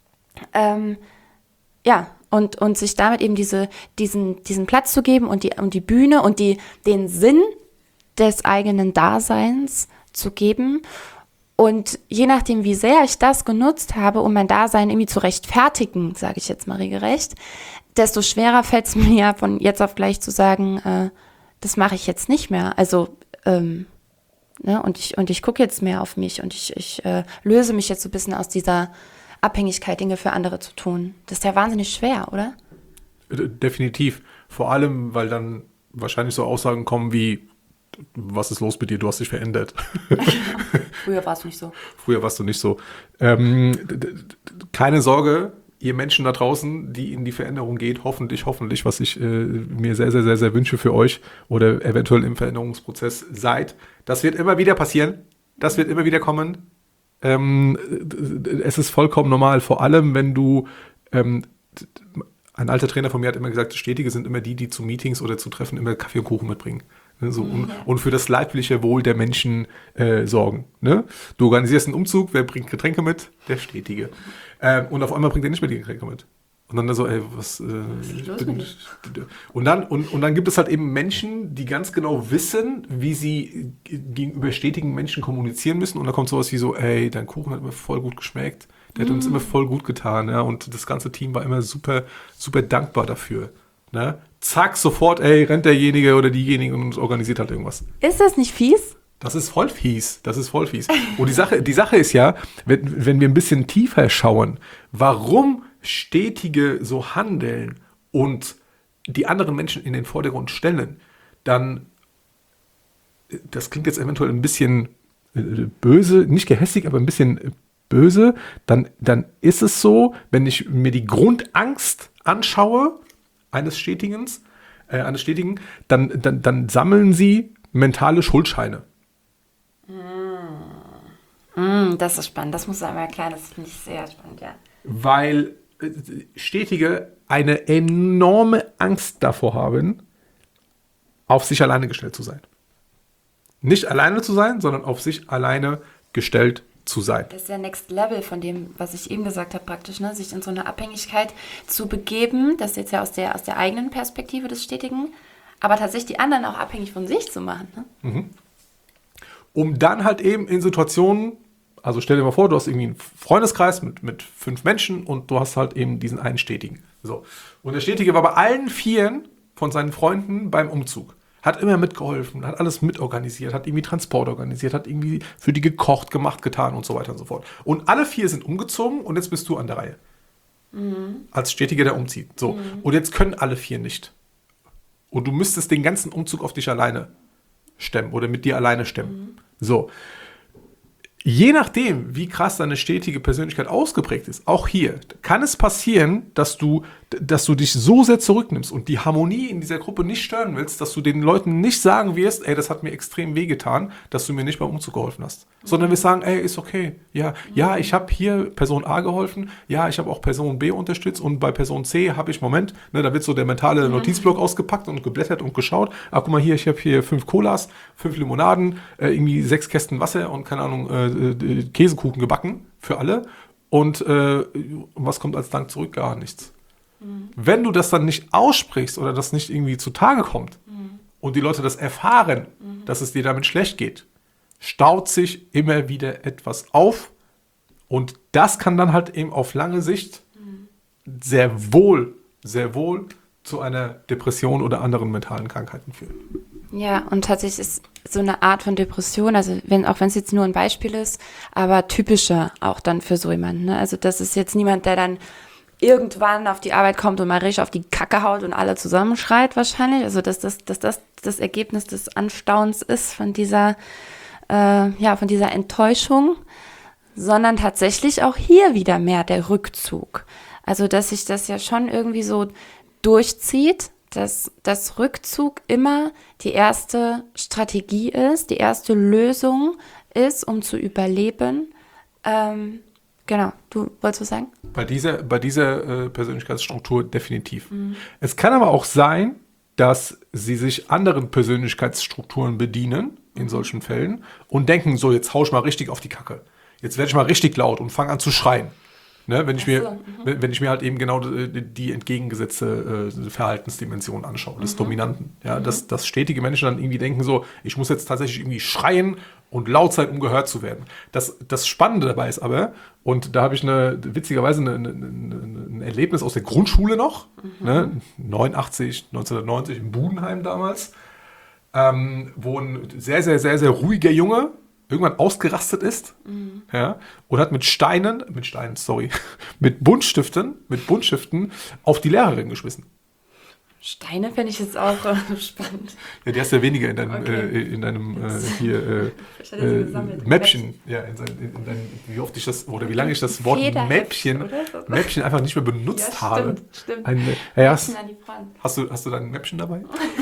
Ähm, ja, Und, und sich damit eben diese, diesen, diesen Platz zu geben und die, und die Bühne und die, den Sinn des eigenen Daseins zu geben. Und je nachdem, wie sehr ich das genutzt habe, um mein Dasein irgendwie zu rechtfertigen, sage ich jetzt mal regelrecht, desto schwerer fällt es mir ja von jetzt auf gleich zu sagen, äh, das mache ich jetzt nicht mehr. Also, ähm, ne, und ich, und ich gucke jetzt mehr auf mich und ich, ich äh, löse mich jetzt so ein bisschen aus dieser Abhängigkeit, Dinge für andere zu tun. Das ist ja wahnsinnig schwer, oder? Definitiv. Vor allem, weil dann wahrscheinlich so Aussagen kommen wie, was ist los mit dir, du hast dich verändert. Früher war es nicht so. Früher warst du nicht so. Ähm, keine Sorge, ihr Menschen da draußen, die in die Veränderung geht, hoffentlich, hoffentlich, was ich äh, mir sehr, sehr, sehr, sehr wünsche für euch oder eventuell im Veränderungsprozess seid. Das wird immer wieder passieren. Das wird immer wieder kommen. Ähm, es ist vollkommen normal, vor allem wenn du, ähm, ein alter Trainer von mir hat immer gesagt, Stetige sind immer die, die zu Meetings oder zu Treffen immer Kaffee und Kuchen mitbringen. Ne, so, und, und für das leibliche Wohl der Menschen äh, sorgen. Ne? Du organisierst einen Umzug, wer bringt Getränke mit? Der Stetige. Ähm, und auf einmal bringt er nicht mehr die Getränke mit. Und dann so, ey, was, äh, was bin, und dann und, und dann gibt es halt eben Menschen, die ganz genau wissen, wie sie gegenüber stetigen Menschen kommunizieren müssen. Und da kommt sowas wie so, ey, dein Kuchen hat mir voll gut geschmeckt, der hat mm. uns immer voll gut getan, ja. Und das ganze Team war immer super, super dankbar dafür. Ne? Zack, sofort, ey, rennt derjenige oder diejenige und organisiert halt irgendwas. Ist das nicht fies? Das ist voll fies. Das ist voll fies. Und die Sache, die Sache ist ja, wenn, wenn wir ein bisschen tiefer schauen, warum Stetige so handeln und die anderen Menschen in den Vordergrund stellen, dann, das klingt jetzt eventuell ein bisschen böse, nicht gehässig, aber ein bisschen böse, dann, dann ist es so, wenn ich mir die Grundangst anschaue eines Stetigens, äh, eines Stetigen, dann, dann, dann sammeln sie mentale Schuldscheine. Mm, das ist spannend, das musst du einmal erklären, das finde ich sehr spannend, ja. Weil Stetige eine enorme Angst davor haben, auf sich alleine gestellt zu sein. Nicht alleine zu sein, sondern auf sich alleine gestellt zu sein. Das ist der Next Level von dem, was ich eben gesagt habe, praktisch, ne? Sich in so eine Abhängigkeit zu begeben, das ist jetzt ja aus der, aus der eigenen Perspektive des Stetigen, aber tatsächlich die anderen auch abhängig von sich zu machen. Ne? Mhm. Um dann halt eben in Situationen, also stell dir mal vor, du hast irgendwie einen Freundeskreis mit, mit fünf Menschen und du hast halt eben diesen einen Stetigen. So. Und der Stetige war bei allen vieren von seinen Freunden beim Umzug. Hat immer mitgeholfen, hat alles mitorganisiert, hat irgendwie Transport organisiert, hat irgendwie für die gekocht, gemacht, getan und so weiter und so fort. Und alle vier sind umgezogen und jetzt bist du an der Reihe. Mhm. Als Stetiger, der umzieht. So. Mhm. Und jetzt können alle vier nicht. Und du müsstest den ganzen Umzug auf dich alleine stemmen oder mit dir alleine stemmen. Mhm. So. Je nachdem, wie krass deine stetige Persönlichkeit ausgeprägt ist, auch hier, kann es passieren, dass du, dass du dich so sehr zurücknimmst und die Harmonie in dieser Gruppe nicht stören willst, dass du den Leuten nicht sagen wirst, ey, das hat mir extrem wehgetan, dass du mir nicht beim Umzug geholfen hast. Mhm. Sondern wir sagen, ey, ist okay. Ja, mhm. ja, ich habe hier Person A geholfen, ja, ich habe auch Person B unterstützt und bei Person C habe ich, Moment, ne, da wird so der mentale Notizblock mhm. ausgepackt und geblättert und geschaut. Ah, guck mal hier, ich habe hier fünf Colas, fünf Limonaden, äh, irgendwie sechs Kästen Wasser und keine Ahnung, äh, Käsekuchen gebacken für alle und äh, was kommt als Dank zurück? Gar nichts. Mhm. Wenn du das dann nicht aussprichst oder das nicht irgendwie zutage kommt mhm. und die Leute das erfahren, mhm. dass es dir damit schlecht geht, staut sich immer wieder etwas auf und das kann dann halt eben auf lange Sicht mhm. sehr wohl, sehr wohl zu einer Depression oder anderen mentalen Krankheiten führen. Ja, und tatsächlich ist so eine Art von Depression, also wenn, auch wenn es jetzt nur ein Beispiel ist, aber typischer auch dann für so jemanden. Ne? Also das ist jetzt niemand, der dann irgendwann auf die Arbeit kommt und mal richtig auf die Kacke haut und alle zusammenschreit wahrscheinlich. Also dass das, dass das das Ergebnis des Anstaunens ist von dieser, äh, ja, von dieser Enttäuschung, sondern tatsächlich auch hier wieder mehr der Rückzug. Also dass sich das ja schon irgendwie so durchzieht, dass das Rückzug immer die erste Strategie ist, die erste Lösung ist, um zu überleben. Ähm, genau, du wolltest was sagen? Bei dieser, bei dieser äh, Persönlichkeitsstruktur definitiv. Mhm. Es kann aber auch sein, dass sie sich anderen Persönlichkeitsstrukturen bedienen, in solchen Fällen, und denken, so, jetzt hau ich mal richtig auf die Kacke. Jetzt werde ich mal richtig laut und fange an zu schreien. Ne, wenn, ich so, mir, mhm. wenn ich mir halt eben genau die, die entgegengesetzte äh, Verhaltensdimension anschaue, des mhm. Dominanten. Ja, mhm. dass, dass stetige Menschen dann irgendwie denken so, ich muss jetzt tatsächlich irgendwie schreien und laut sein, um gehört zu werden. Das, das Spannende dabei ist aber, und da habe ich eine, witzigerweise eine, eine, ein Erlebnis aus der Grundschule noch, mhm. ne, neunundachtzig, neunzehnhundertneunzig in Budenheim damals, ähm, wo ein sehr, sehr, sehr, sehr ruhiger Junge irgendwann ausgerastet ist, mhm. ja, und hat mit Steinen, mit Steinen, sorry, mit Buntstiften, mit Buntstiften auf die Lehrerin geschmissen. Steine fände ich jetzt auch äh, spannend. Ja, die hast du ja weniger in deinem, okay. äh, in deinem äh, hier äh, äh, Mäppchen. Ja, in, sein, in, in dein, wie oft ich das, oder wie lange ich das Wort Mäppchen, Mäppchen einfach nicht mehr benutzt ja, habe. Stimmt, stimmt. Ein, äh, ja, hast, hast, du, hast du dein Mäppchen dabei?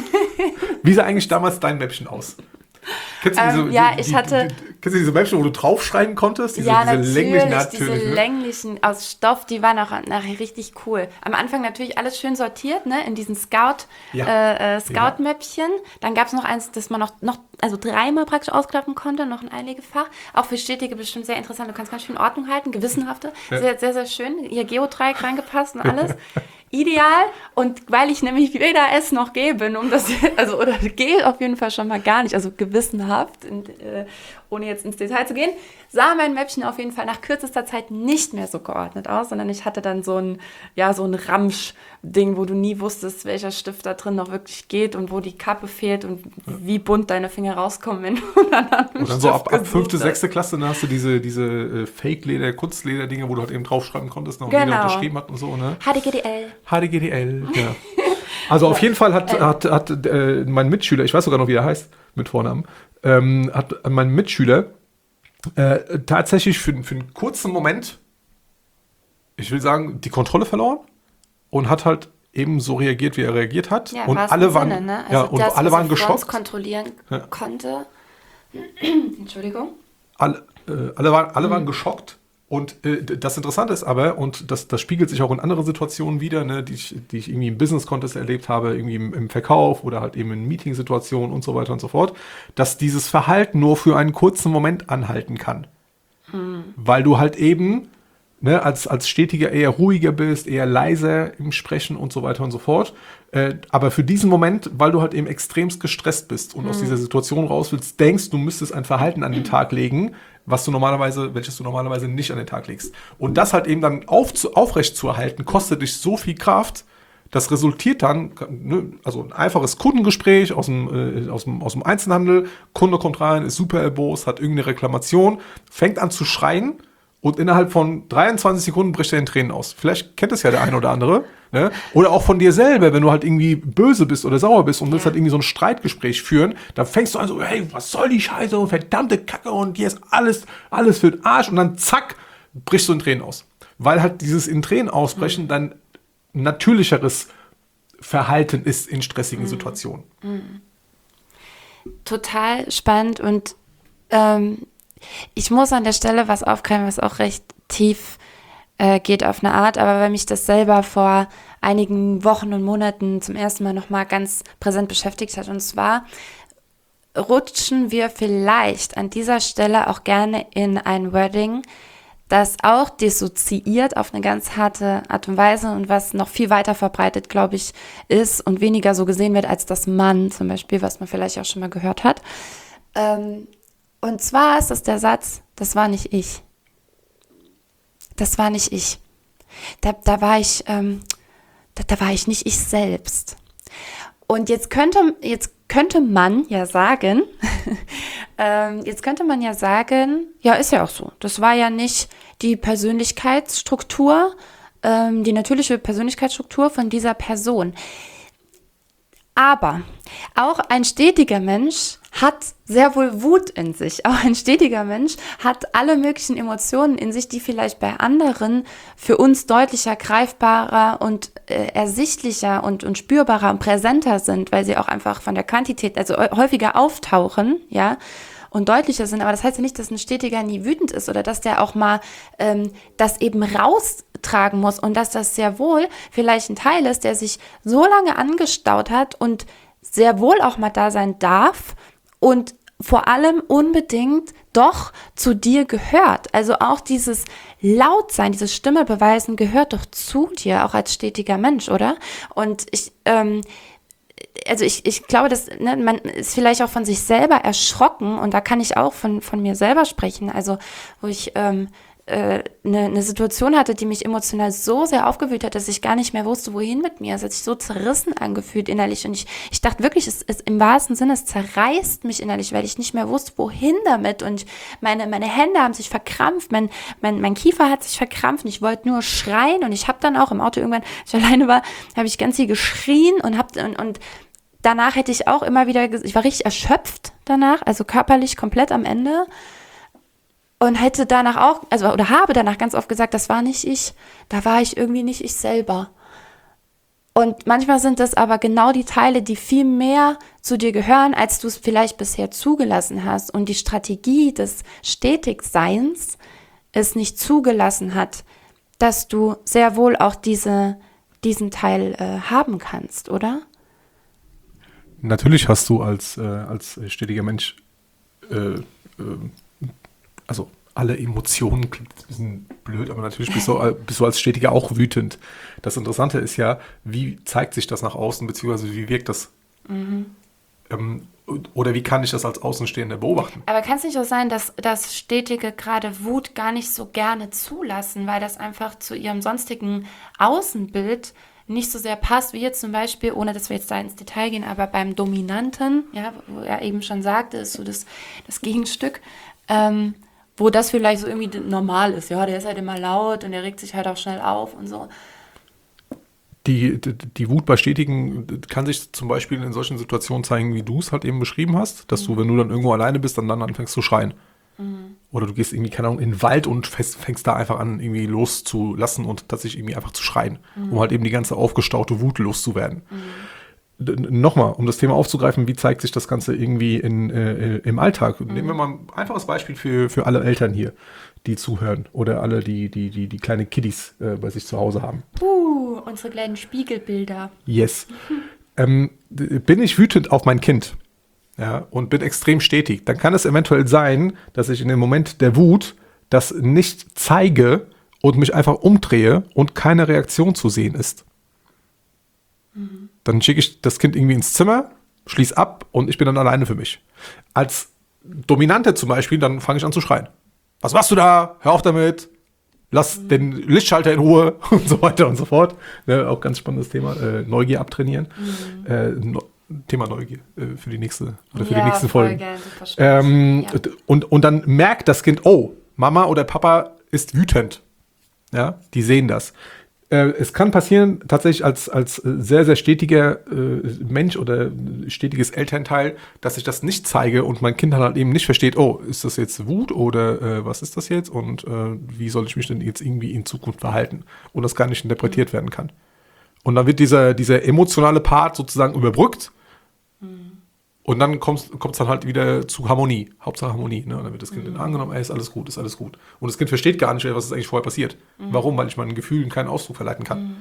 Wie sah eigentlich damals dein Mäppchen aus? Kennst du diese, ähm, ja, die, ich die, hatte, die, kennst du diese Mäppchen, wo du draufschreien konntest? Diese, ja, diese länglichen, natürlich, diese länglichen aus Stoff, die waren auch nachher richtig cool. Am Anfang natürlich alles schön sortiert, ne, in diesen Scout, ja. äh, äh, Scout-Mäppchen. Ja. Dann gab es noch eins, das man noch, noch, also dreimal praktisch ausklappen konnte, noch ein Einlegefach. Auch für Stetige bestimmt sehr interessant. Du kannst ganz schön Ordnung halten, gewissenhafte. Ja. Sehr, sehr, sehr schön. Ihr Geodreieck reingepasst und alles. Ideal, und weil ich nämlich weder es noch G bin, um das, also oder G auf jeden Fall schon mal gar nicht, also gewissenhaft, und, äh, ohne jetzt ins Detail zu gehen, sah mein Mäppchen auf jeden Fall nach kürzester Zeit nicht mehr so geordnet aus, sondern ich hatte dann so ein, ja, so ein Ramsch-Ding, wo du nie wusstest, welcher Stift da drin noch wirklich geht und wo die Kappe fehlt und wie bunt deine Finger rauskommen, wenn du dann an einem Und dann so ab, ab fünfte, sechste Klasse, dann hast du diese, diese äh, Fake-Leder, Kunstleder-Dinge, wo du halt eben draufschreiben konntest, ne, und genau. jeder unterschrieben hat und so, ne? H D G D L. H D G D L, ja. Also auf jeden Fall hat, äh. hat, hat äh, mein Mitschüler, ich weiß sogar noch, wie er heißt, mit Vornamen, ähm, hat mein Mitschüler äh, tatsächlich für, für einen kurzen Moment, ich will sagen, die Kontrolle verloren und hat halt eben so reagiert, wie er reagiert hat. Ja, und alle waren, Sinne, ne? Also ja, und das, alle was waren er geschockt. kontrollieren ja. konnte. Entschuldigung. Alle, äh, alle, waren, alle mhm. waren geschockt. Und äh, das Interessante ist aber, und das, das spiegelt sich auch in anderen Situationen wieder, ne, die, ich, die ich irgendwie im Business-Contest erlebt habe, irgendwie im, im Verkauf oder halt eben in Meetingsituationen und so weiter und so fort, dass dieses Verhalten nur für einen kurzen Moment anhalten kann. Hm. Weil du halt eben ne, als, als Stetiger eher ruhiger bist, eher leiser im Sprechen und so weiter und so fort. Äh, aber für diesen Moment, weil du halt eben extremst gestresst bist und hm. aus dieser Situation raus willst, denkst, du müsstest ein Verhalten an den Tag legen, was du normalerweise, welches du normalerweise nicht an den Tag legst. Und das halt eben dann auf, aufrecht zu erhalten, kostet dich so viel Kraft. Das resultiert dann, ne, also ein einfaches Kundengespräch aus dem, äh, aus dem, aus dem Einzelhandel. Kunde kommt rein, ist super erbost, hat irgendeine Reklamation, fängt an zu schreien und innerhalb von dreiundzwanzig Sekunden bricht er in Tränen aus. Vielleicht kennt es ja der eine oder andere. Ne? Oder auch von dir selber, wenn du halt irgendwie böse bist oder sauer bist und willst Ja. halt irgendwie so ein Streitgespräch führen, dann fängst du an so, hey, was soll die Scheiße und verdammte Kacke und hier ist alles, alles für den Arsch und dann zack, brichst du in Tränen aus. Weil halt dieses in Tränen ausbrechen Mhm. dann natürlicheres Verhalten ist in stressigen Mhm. Situationen. Mhm. Total spannend und ähm, ich muss an der Stelle was aufgreifen, was auch recht tief äh, geht auf eine Art, aber weil mich das selber vor einigen Wochen und Monaten zum ersten Mal nochmal ganz präsent beschäftigt hat. Und zwar rutschen wir vielleicht an dieser Stelle auch gerne in ein Wording, das auch dissoziiert auf eine ganz harte Art und Weise und was noch viel weiter verbreitet, glaube ich, ist und weniger so gesehen wird als das Mann zum Beispiel, was man vielleicht auch schon mal gehört hat. Ähm, und zwar ist das der Satz, das war nicht ich. Das war nicht ich. Da, da war ich, ähm, da, da war ich nicht ich selbst. Und jetzt könnte, jetzt könnte man ja sagen, ähm, jetzt könnte man ja sagen, ja, ist ja auch so. Das war ja nicht die Persönlichkeitsstruktur, ähm, die natürliche Persönlichkeitsstruktur von dieser Person. Aber auch ein stetiger Mensch hat sehr wohl Wut in sich. Auch ein stetiger Mensch hat alle möglichen Emotionen in sich, die vielleicht bei anderen für uns deutlicher, greifbarer und äh, ersichtlicher und, und spürbarer und präsenter sind, weil sie auch einfach von der Quantität, also häufiger auftauchen, ja, und deutlicher sind. Aber das heißt ja nicht, dass ein Stetiger nie wütend ist oder dass der auch mal ähm, das eben raustragen muss und dass das sehr wohl vielleicht ein Teil ist, der sich so lange angestaut hat und sehr wohl auch mal da sein darf und vor allem unbedingt doch zu dir gehört. Also auch dieses Lautsein, dieses Stimme beweisen gehört doch zu dir, auch als stetiger Mensch, oder? Und ich, ähm, also ich, ich glaube, dass ne, man ist vielleicht auch von sich selber erschrocken und da kann ich auch von, von mir selber sprechen, also wo ich ähm, äh, eine, eine Situation hatte, die mich emotional so sehr aufgewühlt hat, dass ich gar nicht mehr wusste, wohin mit mir. Es hat sich so zerrissen angefühlt innerlich und ich, ich dachte wirklich, es ist im wahrsten Sinne, es zerreißt mich innerlich, weil ich nicht mehr wusste, wohin damit und meine, meine Hände haben sich verkrampft, mein, mein, mein Kiefer hat sich verkrampft und ich wollte nur schreien und ich habe dann auch im Auto irgendwann, als ich alleine war, habe ich ganz viel geschrien und hab, und, und danach hätte ich auch immer wieder, ich war richtig erschöpft danach, also körperlich komplett am Ende und hätte danach auch, also oder habe danach ganz oft gesagt, das war nicht ich, da war ich irgendwie nicht ich selber. Und manchmal sind das aber genau die Teile, die viel mehr zu dir gehören, als du es vielleicht bisher zugelassen hast. Und die Strategie des Stetigseins es nicht zugelassen hat, dass du sehr wohl auch diese, diesen Teil äh, haben kannst, oder? Natürlich hast du als, äh, als stetiger Mensch äh, äh, also alle Emotionen, klingt ein bisschen blöd, aber natürlich bist du, bist du als Stetiger auch wütend. Das Interessante ist ja, wie zeigt sich das nach außen, beziehungsweise wie wirkt das? Mhm. Ähm, oder wie kann ich das als Außenstehender beobachten? Aber kann es nicht auch sein, dass das Stetige gerade Wut gar nicht so gerne zulassen, weil das einfach zu ihrem sonstigen Außenbild nicht so sehr passt, wie jetzt zum Beispiel, ohne dass wir jetzt da ins Detail gehen, aber beim Dominanten, ja, wo er eben schon sagte, ist so das, das Gegenstück, ähm, wo das vielleicht so irgendwie normal ist. Ja, der ist halt immer laut und der regt sich halt auch schnell auf und so. Die, die, die Wut bei Stetigen kann sich zum Beispiel in solchen Situationen zeigen, wie du es halt eben beschrieben hast, dass mhm. du, wenn du dann irgendwo alleine bist, dann, dann anfängst zu schreien. Mhm. Oder du gehst irgendwie, keine Ahnung, in den Wald und fängst, fängst da einfach an, irgendwie loszulassen und tatsächlich irgendwie einfach zu schreien, mhm. um halt eben die ganze aufgestaute Wut loszuwerden. Mhm. Nochmal, um das Thema aufzugreifen, wie zeigt sich das Ganze irgendwie in, äh, im Alltag? Mhm. Nehmen wir mal ein einfaches Beispiel für, für alle Eltern hier, die zuhören oder alle, die, die, die, die kleine Kiddies äh, bei sich zu Hause haben. Uh, unsere kleinen Spiegelbilder. Yes. Mhm. Ähm, bin ich wütend auf mein Kind, ja, und bin extrem stetig, dann kann es eventuell sein, dass ich in dem Moment der Wut das nicht zeige und mich einfach umdrehe und keine Reaktion zu sehen ist. Mhm. Dann schicke ich das Kind irgendwie ins Zimmer, schließe ab und ich bin dann alleine für mich. Als Dominante zum Beispiel, dann fange ich an zu schreien. Was machst du da? Hör auf damit. Lass mhm. den Lichtschalter in Ruhe und so weiter und so fort. Ne, auch ganz spannendes Thema. Äh, Neugier abtrainieren. Mhm. Äh, no, Thema Neugier äh, für die nächste oder für ja, die nächsten Folgen. Ähm, ja. und, und dann merkt das Kind, oh, Mama oder Papa ist wütend. Ja, die sehen das. Äh, es kann passieren, tatsächlich als, als sehr, sehr stetiger äh, Mensch oder stetiges Elternteil, dass ich das nicht zeige und mein Kind dann halt eben nicht versteht, oh, ist das jetzt Wut oder äh, was ist das jetzt und äh, wie soll ich mich denn jetzt irgendwie in Zukunft verhalten und das gar nicht interpretiert werden kann. Und dann wird dieser, dieser emotionale Part sozusagen überbrückt. Und dann kommt es dann halt wieder zu Harmonie, Hauptsache Harmonie. Ne? Und dann wird das Kind mhm. angenommen, ey, ist alles gut, ist alles gut. Und das Kind versteht gar nicht, was ist eigentlich vorher passiert. Mhm. Warum? Weil ich meinen Gefühlen keinen Ausdruck verleiten kann. Mhm.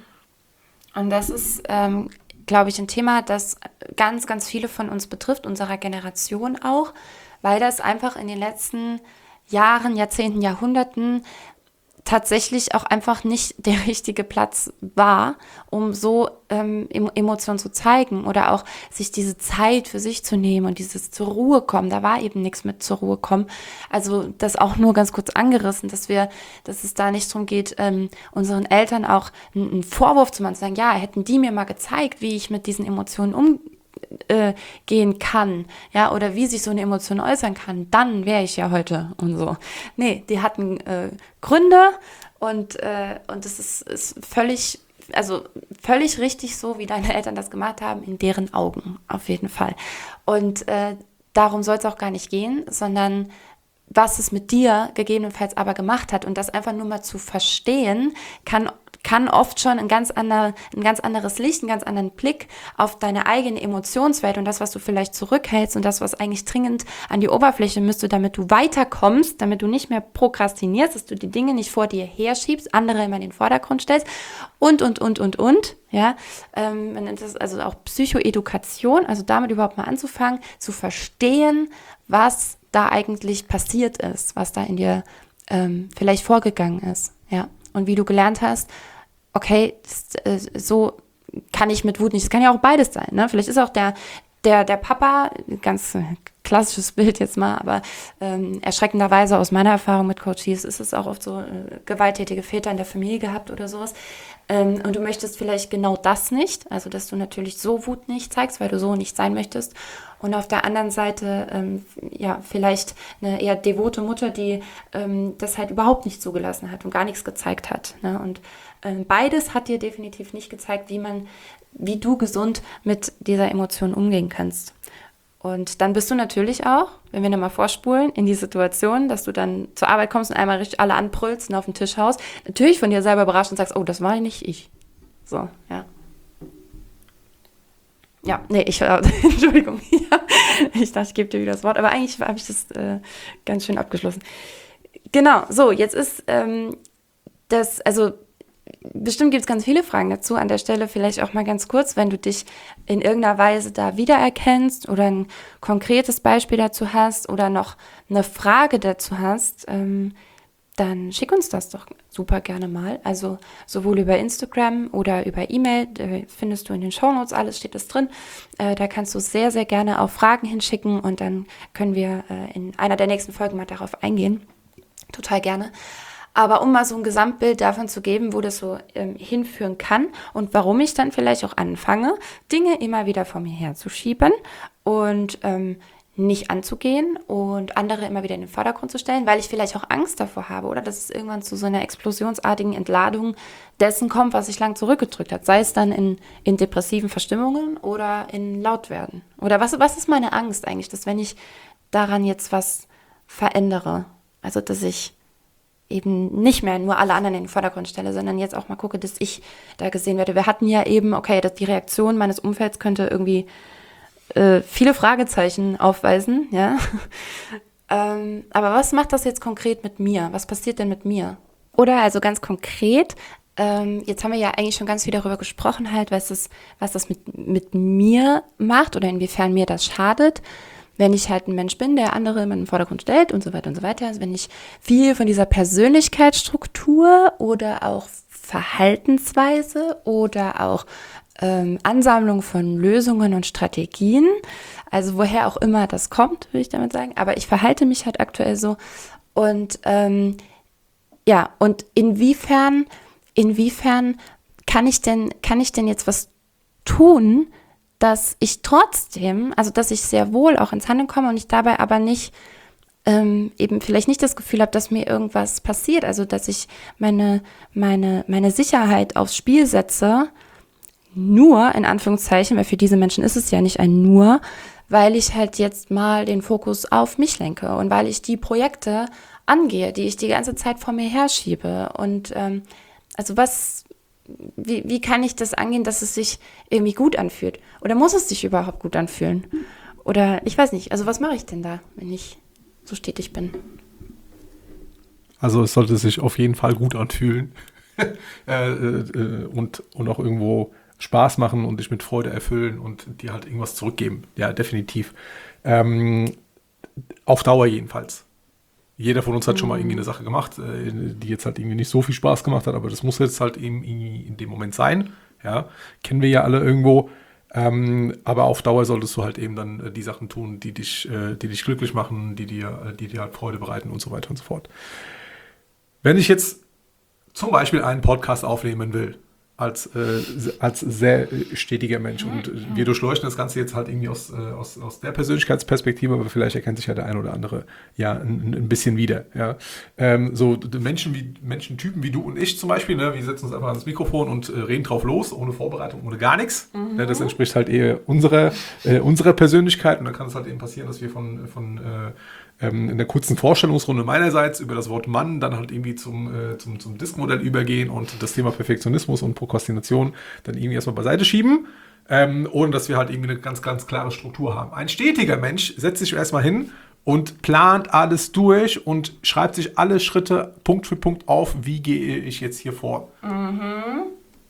Und das ist, ähm, glaube ich, ein Thema, das ganz, ganz viele von uns betrifft, unserer Generation auch, weil das einfach in den letzten Jahren, Jahrzehnten, Jahrhunderten tatsächlich auch einfach nicht der richtige Platz war, um so ähm, Emotionen zu zeigen oder auch sich diese Zeit für sich zu nehmen und dieses zur Ruhe kommen. Da war eben nichts mit zur Ruhe kommen. Also das auch nur ganz kurz angerissen, dass wir, dass es da nicht darum geht, ähm, unseren Eltern auch einen Vorwurf zu machen, zu sagen, ja, hätten die mir mal gezeigt, wie ich mit diesen Emotionen umgehe, Äh, gehen kann, ja, oder wie sich so eine Emotion äußern kann, dann wäre ich ja heute und so. Nee, die hatten äh, Gründe und, äh, und es ist, ist völlig, also völlig richtig so, wie deine Eltern das gemacht haben, in deren Augen, auf jeden Fall. Und äh, darum soll es auch gar nicht gehen, sondern was es mit dir gegebenenfalls aber gemacht hat und das einfach nur mal zu verstehen, kann kann oft schon ein ganz, ander, ein ganz anderes Licht, einen ganz anderen Blick auf deine eigene Emotionswelt und das, was du vielleicht zurückhältst und das, was eigentlich dringend an die Oberfläche müsste, damit du weiterkommst, damit du nicht mehr prokrastinierst, dass du die Dinge nicht vor dir herschiebst, andere immer in den Vordergrund stellst und, und, und, und, und. Ja, ähm, man nennt das also auch Psychoedukation, also damit überhaupt mal anzufangen, zu verstehen, was da eigentlich passiert ist, was da in dir ähm, vielleicht vorgegangen ist. Ja, und wie du gelernt hast, okay, das, äh, so kann ich mit Wut nicht, das kann ja auch beides sein, ne? Vielleicht ist auch der, der, der Papa, ganz äh, klassisches Bild jetzt mal, aber ähm, erschreckenderweise aus meiner Erfahrung mit Coaches ist es auch oft so, äh, gewalttätige Väter in der Familie gehabt oder sowas. Ähm, und du möchtest vielleicht genau das nicht, also dass du natürlich so Wut nicht zeigst, weil du so nicht sein möchtest. Und auf der anderen Seite, ähm, ja, vielleicht eine eher devote Mutter, die ähm, das halt überhaupt nicht zugelassen hat und gar nichts gezeigt hat. Ne? Und ähm, beides hat dir definitiv nicht gezeigt, wie man, wie du gesund mit dieser Emotion umgehen kannst. Und dann bist du natürlich auch, wenn wir nochmal vorspulen, in die Situation, dass du dann zur Arbeit kommst und einmal richtig alle anbrüllst und auf den Tisch haust, natürlich von dir selber überrascht und sagst, oh, das war nicht ich. So, ja. Ja, nee, ich, äh, Entschuldigung, ja, ich dachte, ich gebe dir wieder das Wort, aber eigentlich habe ich das äh, ganz schön abgeschlossen. Genau, so, jetzt ist ähm, das, also bestimmt gibt es ganz viele Fragen dazu, an der Stelle vielleicht auch mal ganz kurz, wenn du dich in irgendeiner Weise da wiedererkennst oder ein konkretes Beispiel dazu hast oder noch eine Frage dazu hast, ähm, dann schick uns das doch super gerne mal. Also sowohl über Instagram oder über E-Mail, da findest du in den Shownotes alles, steht das drin. Äh, da kannst du sehr, sehr gerne auch Fragen hinschicken und dann können wir äh, in einer der nächsten Folgen mal darauf eingehen. Total gerne. Aber um mal so ein Gesamtbild davon zu geben, wo das so ähm, hinführen kann und warum ich dann vielleicht auch anfange, Dinge immer wieder vor mir herzuschieben und ähm, nicht anzugehen und andere immer wieder in den Vordergrund zu stellen, weil ich vielleicht auch Angst davor habe oder dass es irgendwann zu so einer explosionsartigen Entladung dessen kommt, was sich lang zurückgedrückt hat. Sei es dann in, in depressiven Verstimmungen oder in Lautwerden. Oder was, was ist meine Angst eigentlich, dass wenn ich daran jetzt was verändere, also dass ich eben nicht mehr nur alle anderen in den Vordergrund stelle, sondern jetzt auch mal gucke, dass ich da gesehen werde. Wir hatten ja eben, okay, dass die Reaktion meines Umfelds könnte irgendwie äh, viele Fragezeichen aufweisen, ja. ähm, aber was macht das jetzt konkret mit mir? Was passiert denn mit mir? Oder also ganz konkret, ähm, jetzt haben wir ja eigentlich schon ganz viel darüber gesprochen, halt, was das, was das mit, mit mir macht oder inwiefern mir das schadet. Wenn ich halt ein Mensch bin, der andere in den Vordergrund stellt und so weiter und so weiter. Also wenn ich viel von dieser Persönlichkeitsstruktur oder auch Verhaltensweise oder auch ähm, Ansammlung von Lösungen und Strategien, also woher auch immer das kommt, würde ich damit sagen. Aber ich verhalte mich halt aktuell so. Und ähm, ja, und inwiefern, inwiefern kann ich denn, kann ich denn jetzt was tun, dass ich trotzdem, also dass ich sehr wohl auch ins Handeln komme und ich dabei aber nicht ähm, eben vielleicht nicht das Gefühl habe, dass mir irgendwas passiert, also dass ich meine, meine, meine Sicherheit aufs Spiel setze, nur, in Anführungszeichen, weil für diese Menschen ist es ja nicht ein nur, weil ich halt jetzt mal den Fokus auf mich lenke und weil ich die Projekte angehe, die ich die ganze Zeit vor mir herschiebe. Und ähm, also was, wie, wie kann ich das angehen, dass es sich irgendwie gut anfühlt? Oder muss es sich überhaupt gut anfühlen? Oder ich weiß nicht, also was mache ich denn da, wenn ich so stetig bin? Also es sollte sich auf jeden Fall gut anfühlen äh, äh, und, und auch irgendwo Spaß machen und dich mit Freude erfüllen und dir halt irgendwas zurückgeben. Ja, definitiv. Ähm, auf Dauer jedenfalls. Jeder von uns hat mhm. schon mal irgendwie eine Sache gemacht, äh, die jetzt halt irgendwie nicht so viel Spaß gemacht hat, aber das muss jetzt halt eben irgendwie in dem Moment sein. Ja, kennen wir ja alle irgendwo. Ähm, aber auf Dauer solltest du halt eben dann äh, die Sachen tun, die dich, äh, die dich glücklich machen, die dir, äh, die dir halt Freude bereiten und so weiter und so fort. Wenn ich jetzt zum Beispiel einen Podcast aufnehmen will, als, äh, als sehr stetiger Mensch. Und äh, wir durchleuchten das Ganze jetzt halt irgendwie aus, äh, aus, aus der Persönlichkeitsperspektive, aber vielleicht erkennt sich ja der ein oder andere ja ein, ein bisschen wieder. Ja? Ähm, so Menschen wie Menschentypen wie du und ich zum Beispiel, ne? Wir setzen uns einfach ans Mikrofon und äh, reden drauf los, ohne Vorbereitung, ohne gar nichts. Mhm. Ne? Das entspricht halt eher unserer, äh, unserer Persönlichkeit und dann kann es halt eben passieren, dass wir von, von äh, in der kurzen Vorstellungsrunde meinerseits über das Wort Mann dann halt irgendwie zum, äh, zum, zum Disk-Modell übergehen und das Thema Perfektionismus und Prokrastination dann irgendwie erstmal beiseite schieben, ähm, ohne dass wir halt irgendwie eine ganz, ganz klare Struktur haben. Ein stetiger Mensch setzt sich erstmal hin und plant alles durch und schreibt sich alle Schritte Punkt für Punkt auf, wie gehe ich jetzt hier vor. Mhm.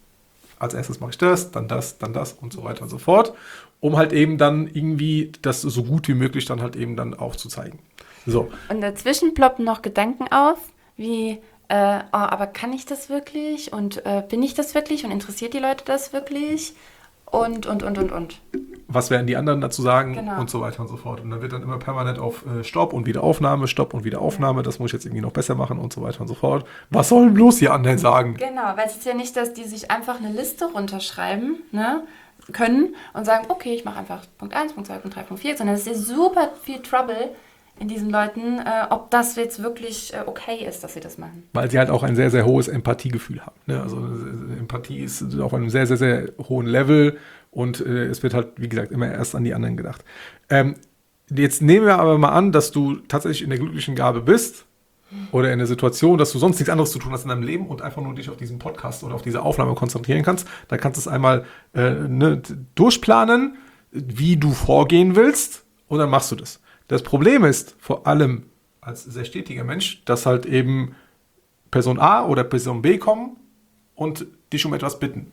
Als erstes mache ich das, dann das, dann das und so weiter und so fort, um halt eben dann irgendwie das so gut wie möglich dann halt eben dann aufzuzeigen. So. Und dazwischen ploppen noch Gedanken auf, wie, äh, oh, aber kann ich das wirklich? Und äh, bin ich das wirklich? Und interessiert die Leute das wirklich? Und, und, und, und, und. Was werden die anderen dazu sagen? Genau. Und so weiter und so fort. Und dann wird dann immer permanent auf äh, Stopp und Wiederaufnahme, Stopp und Wiederaufnahme, ja. Das muss ich jetzt irgendwie noch besser machen und so weiter und so fort. Was sollen bloß die anderen sagen? Genau, weil es ist ja nicht, dass die sich einfach eine Liste runterschreiben, ne? können und sagen, okay, ich mache einfach Punkt eins, Punkt zwei, Punkt drei, Punkt vier, sondern es ist ja super viel Trouble in diesen Leuten, äh, ob das jetzt wirklich äh, okay ist, dass sie das machen. Weil sie halt auch ein sehr, sehr hohes Empathiegefühl haben. Ne? Also äh, Empathie ist auf einem sehr, sehr, sehr hohen Level und äh, es wird halt, wie gesagt, immer erst an die anderen gedacht. Ähm, jetzt nehmen wir aber mal an, dass du tatsächlich in der glücklichen Gabe bist oder in der Situation, dass du sonst nichts anderes zu tun hast in deinem Leben und einfach nur dich auf diesen Podcast oder auf diese Aufnahme konzentrieren kannst. Dann kannst du es einmal äh, ne, durchplanen, wie du vorgehen willst und dann machst du das. Das Problem ist vor allem als sehr stetiger Mensch, dass halt eben Person A oder Person B kommen und dich um etwas bitten.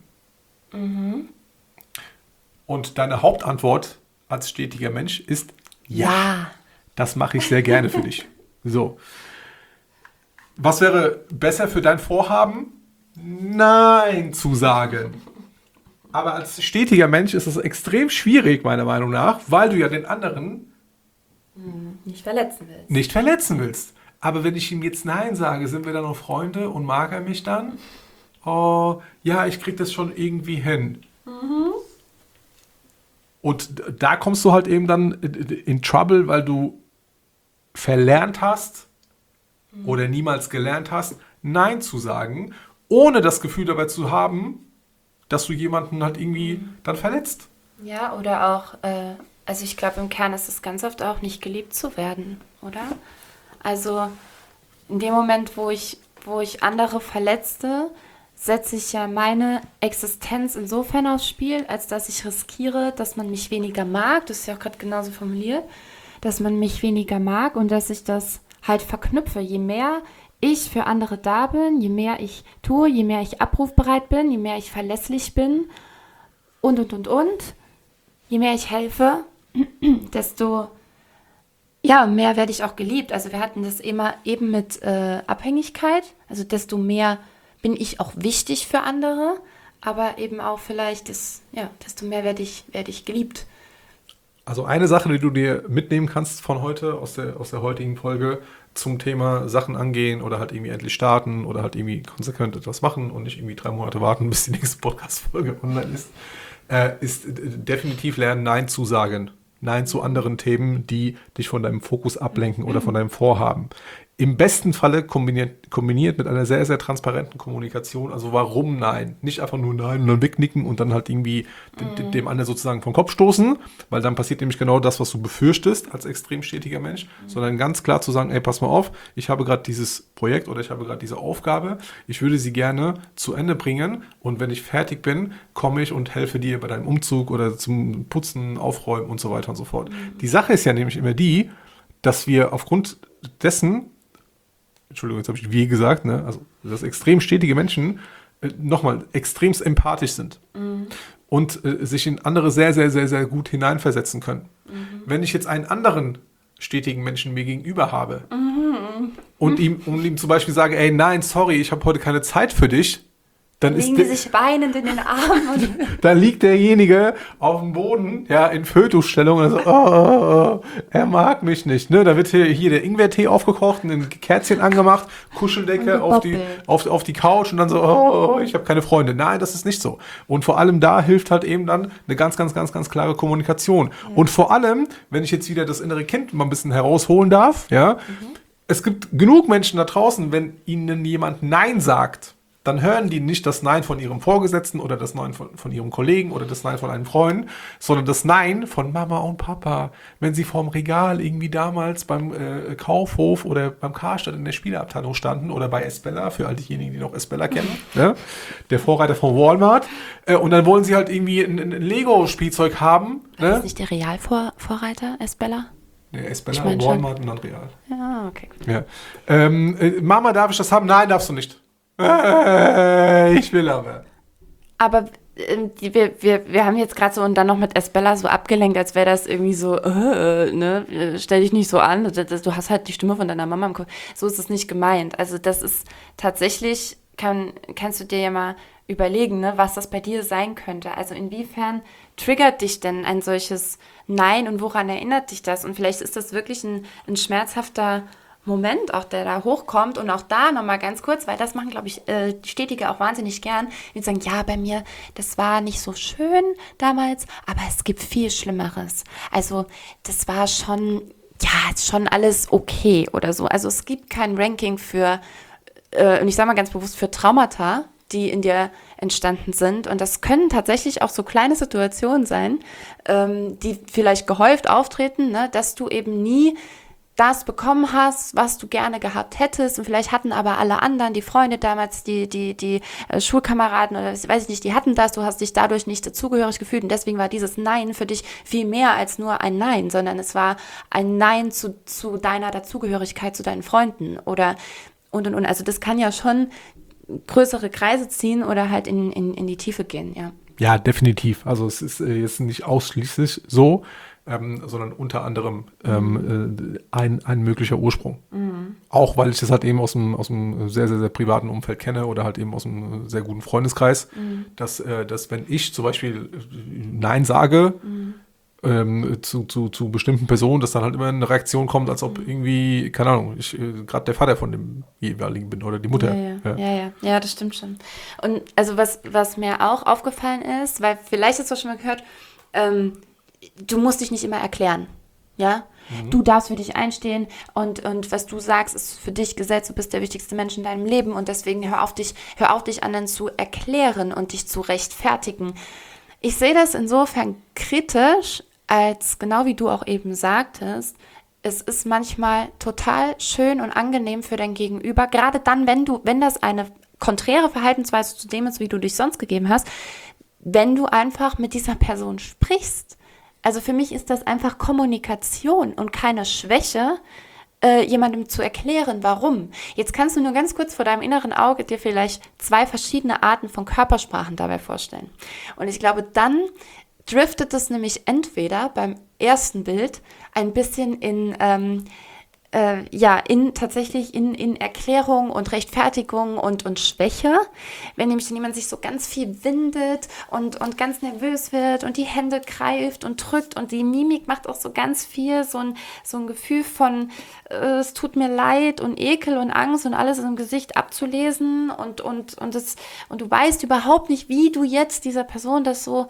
Mhm. Und deine Hauptantwort als stetiger Mensch ist ja. ja. Das mache ich sehr gerne für dich. So. Was wäre besser für dein Vorhaben? Nein zu sagen. Aber als stetiger Mensch ist es extrem schwierig, meiner Meinung nach, weil du ja den anderen nicht verletzen willst. Nicht verletzen willst. Aber wenn ich ihm jetzt Nein sage, sind wir dann noch Freunde und mag er mich dann? Oh, ja, ich krieg das schon irgendwie hin. Mhm. Und da kommst du halt eben dann in Trouble, weil du verlernt hast mhm. oder niemals gelernt hast, Nein zu sagen, ohne das Gefühl dabei zu haben, dass du jemanden halt irgendwie mhm. dann verletzt. Ja, oder auch, äh, also ich glaube, im Kern ist es ganz oft auch nicht geliebt zu werden, oder? Also in dem Moment, wo ich, wo ich andere verletze, setze ich ja meine Existenz insofern aufs Spiel, als dass ich riskiere, dass man mich weniger mag, das ist ja auch gerade genauso formuliert, dass man mich weniger mag und dass ich das halt verknüpfe. Je mehr ich für andere da bin, je mehr ich tue, je mehr ich abrufbereit bin, je mehr ich verlässlich bin und, und, und, und, je mehr ich helfe, desto ja, mehr werde ich auch geliebt. Also wir hatten das immer eben mit äh, Abhängigkeit, also desto mehr bin ich auch wichtig für andere, aber eben auch vielleicht, ist, ja, desto mehr werde ich, werde ich geliebt. Also eine Sache, die du dir mitnehmen kannst von heute, aus der, aus der heutigen Folge zum Thema Sachen angehen oder halt irgendwie endlich starten oder halt irgendwie konsequent etwas machen und nicht irgendwie drei Monate warten, bis die nächste Podcast-Folge online ist, äh, ist definitiv lernen, Nein zu sagen. Nein zu anderen Themen, die dich von deinem Fokus ablenken oder von deinem Vorhaben. Im besten Falle kombiniert, kombiniert mit einer sehr, sehr transparenten Kommunikation. Also warum nein? Nicht einfach nur nein und dann wegnicken und dann halt irgendwie dem, dem anderen sozusagen vom Kopf stoßen, weil dann passiert nämlich genau das, was du befürchtest als extrem stetiger Mensch, mhm. sondern ganz klar zu sagen, ey, pass mal auf, ich habe gerade dieses Projekt oder ich habe gerade diese Aufgabe, ich würde sie gerne zu Ende bringen und wenn ich fertig bin, komme ich und helfe dir bei deinem Umzug oder zum Putzen, Aufräumen und so weiter und so fort. Mhm. Die Sache ist ja nämlich immer die, dass wir aufgrund dessen Entschuldigung, jetzt habe ich wie gesagt, ne? Also dass extrem stetige Menschen äh, nochmal extremst empathisch sind mhm. und äh, sich in andere sehr, sehr, sehr, sehr gut hineinversetzen können. Mhm. Wenn ich jetzt einen anderen stetigen Menschen mir gegenüber habe mhm. und, ihm, und ihm zum Beispiel sage, ey, nein, sorry, ich habe heute keine Zeit für dich, dann liegen ist die sich weinend in den Armen. Und dann liegt derjenige auf dem Boden, ja, in Fötusstellung und so, oh, oh, oh, er mag mich nicht. Ne? Da wird hier, hier der Ingwertee aufgekocht, ein Kerzchen angemacht, Kuscheldecke auf die, auf, auf die Couch und dann so, oh, oh ich habe keine Freunde. Nein, das ist nicht so. Und vor allem da hilft halt eben dann eine ganz, ganz, ganz, ganz klare Kommunikation. Ja. Und vor allem, wenn ich jetzt wieder das innere Kind mal ein bisschen herausholen darf, ja, mhm. es gibt genug Menschen da draußen, wenn ihnen jemand Nein sagt, dann hören die nicht das Nein von ihrem Vorgesetzten oder das Nein von, von ihrem Kollegen oder das Nein von einem Freund, sondern das Nein von Mama und Papa. Wenn sie vorm Regal irgendwie damals beim äh, Kaufhof oder beim Karstadt in der Spieleabteilung standen oder bei Esbella, für all diejenigen, die noch Esbella kennen, ne? Der Vorreiter von Walmart. Äh, und dann wollen sie halt irgendwie ein, ein Lego-Spielzeug haben. Ne? Ist das nicht der Realvorreiter, Esbella? Nee, Esbella, ich mein Walmart schon. Und dann Real. Ja, okay. Ja. Ähm, äh, Mama, darf ich das haben? Nein, darfst du nicht. Ich will aber. Aber äh, wir, wir, wir haben jetzt gerade so und dann noch mit Esbella so abgelenkt, als wäre das irgendwie so, äh, ne, stell dich nicht so an, du hast halt die Stimme von deiner Mama im Kopf. So ist es nicht gemeint. Also das ist tatsächlich, kann, kannst du dir ja mal überlegen, ne, was das bei dir sein könnte. Also inwiefern triggert dich denn ein solches Nein und woran erinnert dich das? Und vielleicht ist das wirklich ein, ein schmerzhafter Moment, auch der da hochkommt und auch da nochmal ganz kurz, weil das machen, glaube ich, äh, die Stetige auch wahnsinnig gern, die sagen, ja, bei mir, das war nicht so schön damals, aber es gibt viel Schlimmeres. Also das war schon, ja, schon alles okay oder so. Also es gibt kein Ranking für, äh, und ich sage mal ganz bewusst, für Traumata, die in dir entstanden sind. Und das können tatsächlich auch so kleine Situationen sein, ähm, die vielleicht gehäuft auftreten, ne, dass du eben nie das bekommen hast, was du gerne gehabt hättest und vielleicht hatten aber alle anderen, die Freunde damals, die die die äh, Schulkameraden oder weiß ich nicht, die hatten das, du hast dich dadurch nicht dazugehörig gefühlt und deswegen war dieses Nein für dich viel mehr als nur ein Nein, sondern es war ein Nein zu, zu deiner Dazugehörigkeit, zu deinen Freunden oder und und und, also das kann ja schon größere Kreise ziehen oder halt in, in, in die Tiefe gehen, ja. Ja, definitiv, also es ist äh, jetzt nicht ausschließlich so, Ähm, sondern unter anderem ähm, äh, ein, ein möglicher Ursprung. Mhm. Auch weil ich das halt eben aus einem, aus einem sehr, sehr, sehr privaten Umfeld kenne oder halt eben aus einem sehr guten Freundeskreis, mhm. dass, äh, dass wenn ich zum Beispiel Nein sage mhm. ähm, zu, zu, zu bestimmten Personen, dass dann halt immer eine Reaktion kommt, als ob irgendwie, keine Ahnung, ich äh, gerade der Vater von dem jeweiligen bin oder die Mutter. Ja ja. Ja. ja, ja, ja, das stimmt schon. Und also was, was mir auch aufgefallen ist, weil vielleicht hast du schon mal gehört, ähm, du musst dich nicht immer erklären, ja? Mhm. Du darfst für dich einstehen und, und was du sagst, ist für dich Gesetz, du bist der wichtigste Mensch in deinem Leben und deswegen hör auf dich, hör auf dich anderen zu erklären und dich zu rechtfertigen. Ich sehe das insofern kritisch, als genau wie du auch eben sagtest, es ist manchmal total schön und angenehm für dein Gegenüber, gerade dann, wenn du, wenn das eine konträre Verhaltensweise zu dem ist, wie du dich sonst gegeben hast, wenn du einfach mit dieser Person sprichst. Also für mich ist das einfach Kommunikation und keine Schwäche, äh, jemandem zu erklären, warum. Jetzt kannst du nur ganz kurz vor deinem inneren Auge dir vielleicht zwei verschiedene Arten von Körpersprachen dabei vorstellen. Und ich glaube, dann driftet es nämlich entweder beim ersten Bild ein bisschen in ähm, Äh, ja, in tatsächlich in, in Erklärung und Rechtfertigung und, und Schwäche, wenn nämlich jemand sich so ganz viel windet und, und ganz nervös wird und die Hände greift und drückt und die Mimik macht auch so ganz viel, so ein, so ein Gefühl von äh, es tut mir leid und Ekel und Angst und alles im Gesicht abzulesen und, und, und, das, und du weißt überhaupt nicht, wie du jetzt dieser Person das so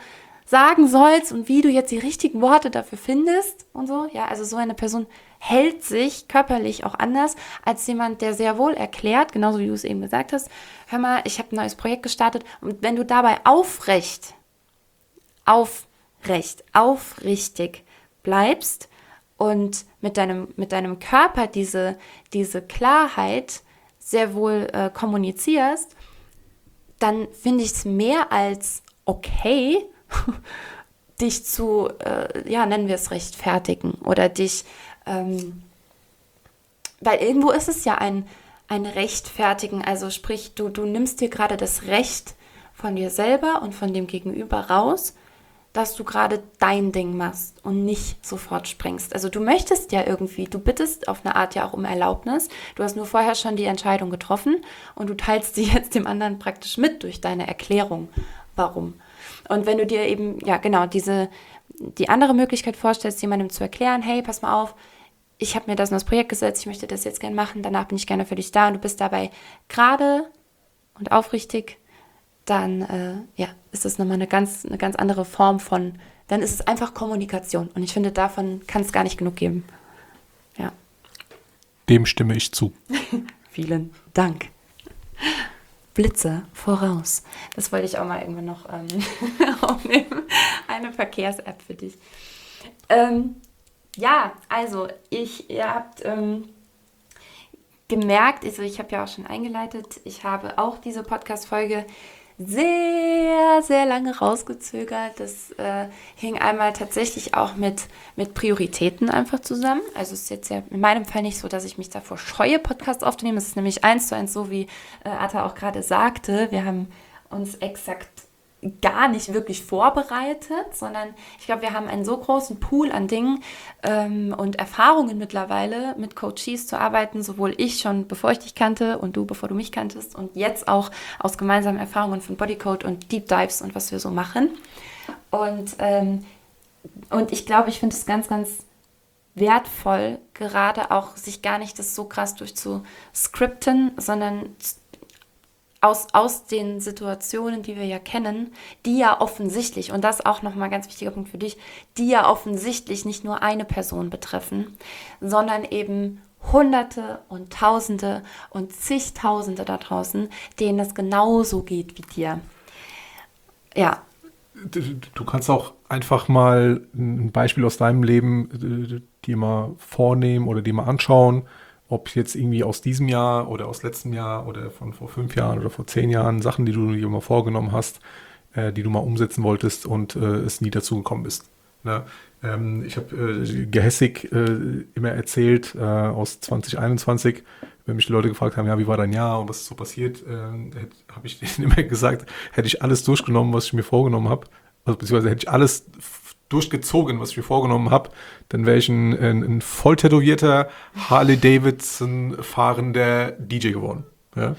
sagen sollst und wie du jetzt die richtigen Worte dafür findest und so. Ja, also so eine Person hält sich körperlich auch anders als jemand, der sehr wohl erklärt, genauso wie du es eben gesagt hast, hör mal, ich habe ein neues Projekt gestartet und wenn du dabei aufrecht, aufrecht, aufrichtig bleibst und mit deinem, mit deinem Körper diese, diese Klarheit sehr wohl äh, kommunizierst, dann finde ich es mehr als okay, dich zu, äh, ja, nennen wir es rechtfertigen oder dich, ähm, weil irgendwo ist es ja ein, ein Rechtfertigen, also sprich, du, du nimmst dir gerade das Recht von dir selber und von dem Gegenüber raus, dass du gerade dein Ding machst und nicht sofort springst. Also du möchtest ja irgendwie, du bittest auf eine Art ja auch um Erlaubnis, du hast nur vorher schon die Entscheidung getroffen und du teilst sie jetzt dem anderen praktisch mit durch deine Erklärung, warum. Und wenn du dir eben, ja genau, diese, die andere Möglichkeit vorstellst, jemandem zu erklären, hey, pass mal auf, ich habe mir das in das Projekt gesetzt, ich möchte das jetzt gerne machen, danach bin ich gerne für dich da und du bist dabei gerade und aufrichtig, dann äh, ja, ist das nochmal eine ganz, eine ganz andere Form von, dann ist es einfach Kommunikation. Und ich finde, davon kann es gar nicht genug geben. Ja. Dem stimme ich zu. Vielen Dank. Blitze voraus. Das wollte ich auch mal irgendwann noch ähm, aufnehmen. Eine Verkehrs-App für dich. Ähm, ja, also ich, ihr habt ähm, gemerkt, also ich habe ja auch schon eingeleitet, ich habe auch diese Podcast-Folge sehr, sehr lange rausgezögert. Das äh, hing einmal tatsächlich auch mit, mit Prioritäten einfach zusammen. Also es ist jetzt ja in meinem Fall nicht so, dass ich mich davor scheue, Podcasts aufzunehmen. Es ist nämlich eins zu eins so, wie äh, Atta auch gerade sagte. Wir haben uns exakt gar nicht wirklich vorbereitet, sondern ich glaube, wir haben einen so großen Pool an Dingen ähm, und Erfahrungen mittlerweile, mit Coaches zu arbeiten, sowohl ich schon, bevor ich dich kannte und du, bevor du mich kanntest und jetzt auch aus gemeinsamen Erfahrungen von Bodycode und Deep Dives und was wir so machen. Und, ähm, und ich glaube, ich finde es ganz, ganz wertvoll, gerade auch sich gar nicht das so krass durchzuscripten, sondern Aus, aus den Situationen, die wir ja kennen, die ja offensichtlich, und das auch nochmal ein ganz wichtiger Punkt für dich, die ja offensichtlich nicht nur eine Person betreffen, sondern eben Hunderte und Tausende und zigtausende da draußen, denen es genauso geht wie dir. Ja. Du, du kannst auch einfach mal ein Beispiel aus deinem Leben dir mal vornehmen oder dir mal anschauen, ob jetzt irgendwie aus diesem Jahr oder aus letztem Jahr oder von vor fünf Jahren oder vor zehn Jahren Sachen, die du dir mal vorgenommen hast, äh, die du mal umsetzen wolltest und äh, es nie dazu gekommen bist. Ne? Ähm, ich habe äh, gehässig äh, immer erzählt äh, aus zwanzig einundzwanzig, wenn mich die Leute gefragt haben, ja, wie war dein Jahr und was ist so passiert, äh, habe ich denen immer gesagt, hätte ich alles durchgenommen, was ich mir vorgenommen habe, also beziehungsweise hätte ich alles durchgezogen, was ich mir vorgenommen habe, dann wäre ich ein, ein, ein voll tätowierter Harley-Davidson-fahrender D J geworden. Ja.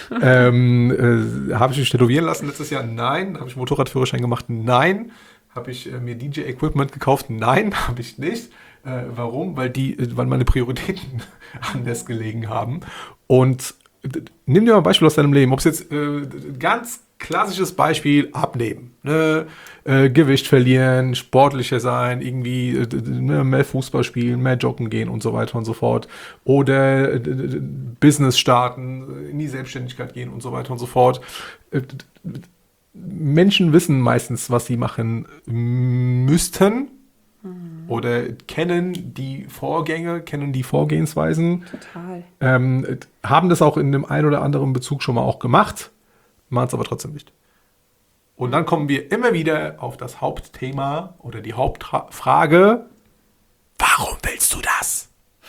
ähm, äh, habe ich mich tätowieren lassen letztes Jahr? Nein. Habe ich Motorradführerschein gemacht? Nein. Habe ich äh, mir D J-Equipment gekauft? Nein, habe ich nicht. Äh, warum? Weil die, weil meine Prioritäten anders gelegen haben. Und äh, nimm dir mal ein Beispiel aus deinem Leben. Ob es jetzt äh, ganz klassisches Beispiel, abnehmen, ne? äh, Gewicht verlieren, sportlicher sein, irgendwie äh, ne? mehr Fußball spielen, mehr joggen gehen und so weiter und so fort. Oder äh, Business starten, in die Selbstständigkeit gehen und so weiter und so fort. Äh, Menschen wissen meistens, was sie machen müssten mhm. oder kennen die Vorgänge, kennen die Vorgehensweisen. Total. Ähm, haben das auch in dem einen oder anderen Bezug schon mal auch gemacht, machen es aber trotzdem nicht. Und dann kommen wir immer wieder auf das Hauptthema oder die Hauptfrage, warum willst du das?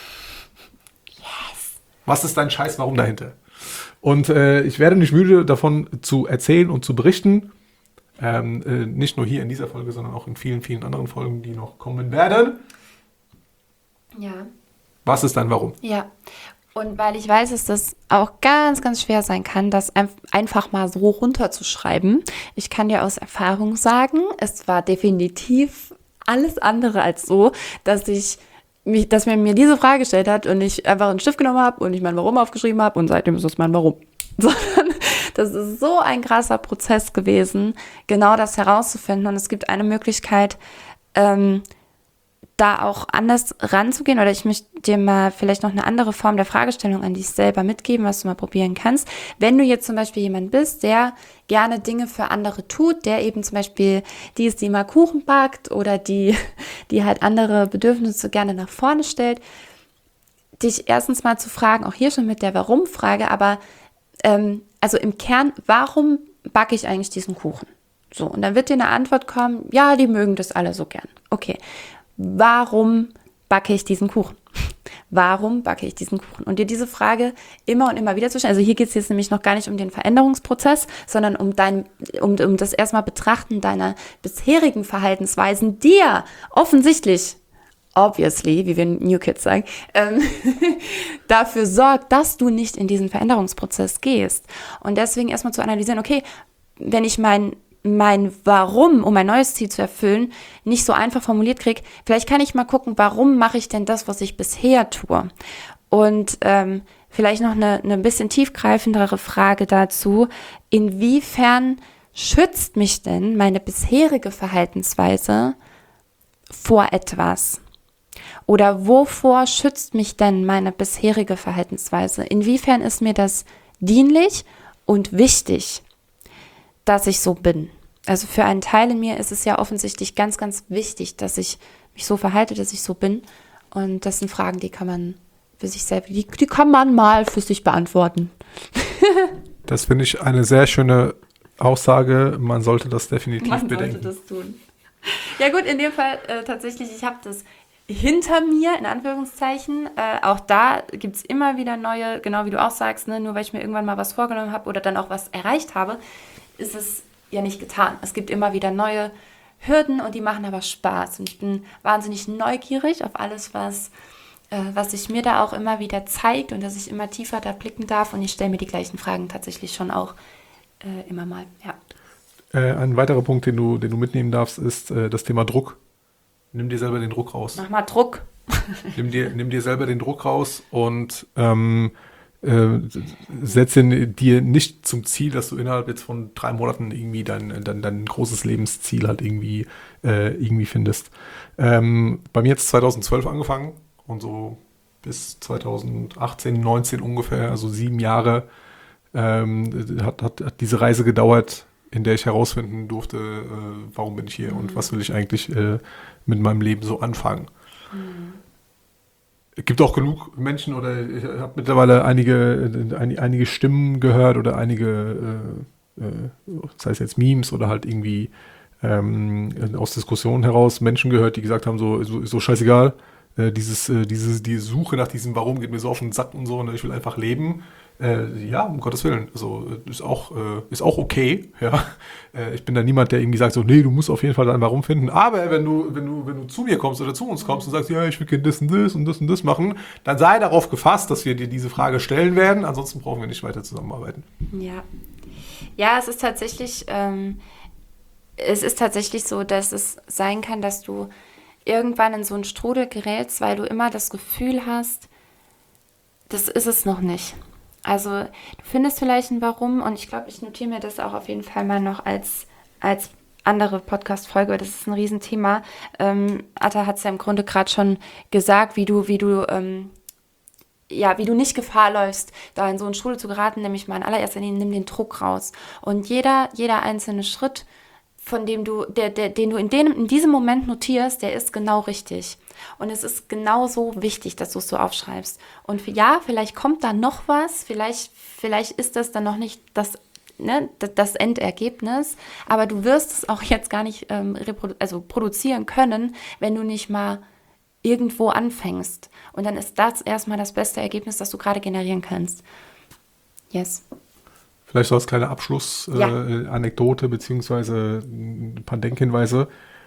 Yes. Was ist dein Scheiß, warum dahinter? Und äh, ich werde nicht müde davon zu erzählen und zu berichten, ähm, äh, nicht nur hier in dieser Folge, sondern auch in vielen, vielen anderen Folgen, die noch kommen werden. Ja. Was ist dein Warum? Ja. Und weil ich weiß, dass das auch ganz, ganz schwer sein kann, das einfach mal so runterzuschreiben. Ich kann dir aus Erfahrung sagen, es war definitiv alles andere als so, dass ich mich, dass mir, mir diese Frage gestellt hat und ich einfach einen Stift genommen habe und ich mein Warum aufgeschrieben habe und seitdem ist es mein Warum. Sondern Das ist so ein krasser Prozess gewesen, genau das herauszufinden. Und es gibt eine Möglichkeit, ähm, da auch anders ranzugehen, oder ich möchte dir mal vielleicht noch eine andere Form der Fragestellung an dich selber mitgeben, was du mal probieren kannst. Wenn du jetzt zum Beispiel jemand bist, der gerne Dinge für andere tut, der eben zum Beispiel die ist, die mal Kuchen backt oder die, die halt andere Bedürfnisse gerne nach vorne stellt, dich erstens mal zu fragen, auch hier schon mit der Warum-Frage, aber ähm, also im Kern, warum backe ich eigentlich diesen Kuchen? So, und dann wird dir eine Antwort kommen, ja, die mögen das alle so gern. Okay, warum backe ich diesen Kuchen? Warum backe ich diesen Kuchen? Und dir diese Frage immer und immer wieder zu stellen. Also hier geht es jetzt nämlich noch gar nicht um den Veränderungsprozess, sondern um dein, um, um das erstmal Betrachten deiner bisherigen Verhaltensweisen, die ja offensichtlich, obviously, wie wir New Kids sagen, ähm, dafür sorgt, dass du nicht in diesen Veränderungsprozess gehst. Und deswegen erstmal zu analysieren, okay, wenn ich mein mein Warum, um ein neues Ziel zu erfüllen, nicht so einfach formuliert kriege, vielleicht kann ich mal gucken, warum mache ich denn das, was ich bisher tue? Und ähm, vielleicht noch eine, eine bisschen tiefgreifendere Frage dazu, inwiefern schützt mich denn meine bisherige Verhaltensweise vor etwas? Oder wovor schützt mich denn meine bisherige Verhaltensweise? Inwiefern ist mir das dienlich und wichtig, dass ich so bin? Also für einen Teil in mir ist es ja offensichtlich ganz, ganz wichtig, dass ich mich so verhalte, dass ich so bin. Und das sind Fragen, die kann man für sich selbst, die, die kann man mal für sich beantworten. Das finde ich eine sehr schöne Aussage. Man sollte das definitiv man bedenken. Man sollte das tun. Ja gut, in dem Fall äh, tatsächlich, ich habe das hinter mir, in Anführungszeichen. Äh, auch da gibt es immer wieder neue, genau wie du auch sagst, ne, nur weil ich mir irgendwann mal was vorgenommen habe oder dann auch was erreicht habe, ist es ja nicht getan. Es gibt immer wieder neue Hürden und die machen aber Spaß. Und ich bin wahnsinnig neugierig auf alles, was, äh, was sich mir da auch immer wieder zeigt und dass ich immer tiefer da blicken darf. Und ich stelle mir die gleichen Fragen tatsächlich schon auch äh, immer mal. Ja. Äh, ein weiterer Punkt, den du, den du mitnehmen darfst, ist äh, das Thema Druck. Nimm dir selber den Druck raus. Mach mal Druck. nimm, dir, nimm dir selber den Druck raus und ähm, äh, setze dir nicht zum Ziel, dass du innerhalb jetzt von drei Monaten irgendwie dein, dein, dein großes Lebensziel halt irgendwie, äh, irgendwie findest. Ähm, bei mir hat es zweitausendzwölf angefangen und so bis zweitausendachtzehn, neunzehn ungefähr, also sieben Jahre, ähm, hat, hat, hat diese Reise gedauert, in der ich herausfinden durfte, äh, warum bin ich hier mhm. und was will ich eigentlich äh, mit meinem Leben so anfangen. Mhm. Es gibt auch genug Menschen, oder ich habe mittlerweile einige, ein, einige Stimmen gehört oder einige, äh, äh, sei es jetzt Memes oder halt irgendwie ähm, aus Diskussionen heraus Menschen gehört, die gesagt haben, so, so, so scheißegal, äh, dieses, äh, diese, die Suche nach diesem Warum geht mir so auf den Sack und so, und ich will einfach leben. Äh, ja, um Gottes Willen, also ist auch, äh, ist auch okay, ja. Äh, ich bin da niemand, der irgendwie sagt, so, nee, du musst auf jeden Fall dein Warum finden, aber wenn du, wenn du, wenn du zu mir kommst oder zu uns kommst und sagst, ja, ich will gerne das und das und das und das machen, dann sei darauf gefasst, dass wir dir diese Frage stellen werden, ansonsten brauchen wir nicht weiter zusammenarbeiten. Ja, ja, es ist tatsächlich, ähm, es ist tatsächlich so, dass es sein kann, dass du irgendwann in so einen Strudel gerätst, weil du immer das Gefühl hast, das ist es noch nicht. Also du findest vielleicht ein Warum, und ich glaube, ich notiere mir das auch auf jeden Fall mal noch als, als andere Podcast-Folge, weil das ist ein Riesenthema. Ähm, Atta hat es ja im Grunde gerade schon gesagt, wie du, wie du, ähm, ja, wie du nicht Gefahr läufst, da in so einen Strudel zu geraten, nämlich mal in allererster Linie, nimm den Druck raus. Und jeder, jeder einzelne Schritt, von dem du, der, der, den du in, dem, in diesem Moment notierst, der ist genau richtig. Und es ist genauso wichtig, dass du es so aufschreibst. Und für, ja, vielleicht kommt da noch was, vielleicht, vielleicht ist das dann noch nicht das, ne, das Endergebnis, aber du wirst es auch jetzt gar nicht ähm, reprodu- also produzieren können, wenn du nicht mal irgendwo anfängst. Und dann ist das erstmal das beste Ergebnis, das du gerade generieren kannst. Yes. Vielleicht so als kleine Abschlussanekdote, ja. äh, beziehungsweise ein paar Denkhinweise.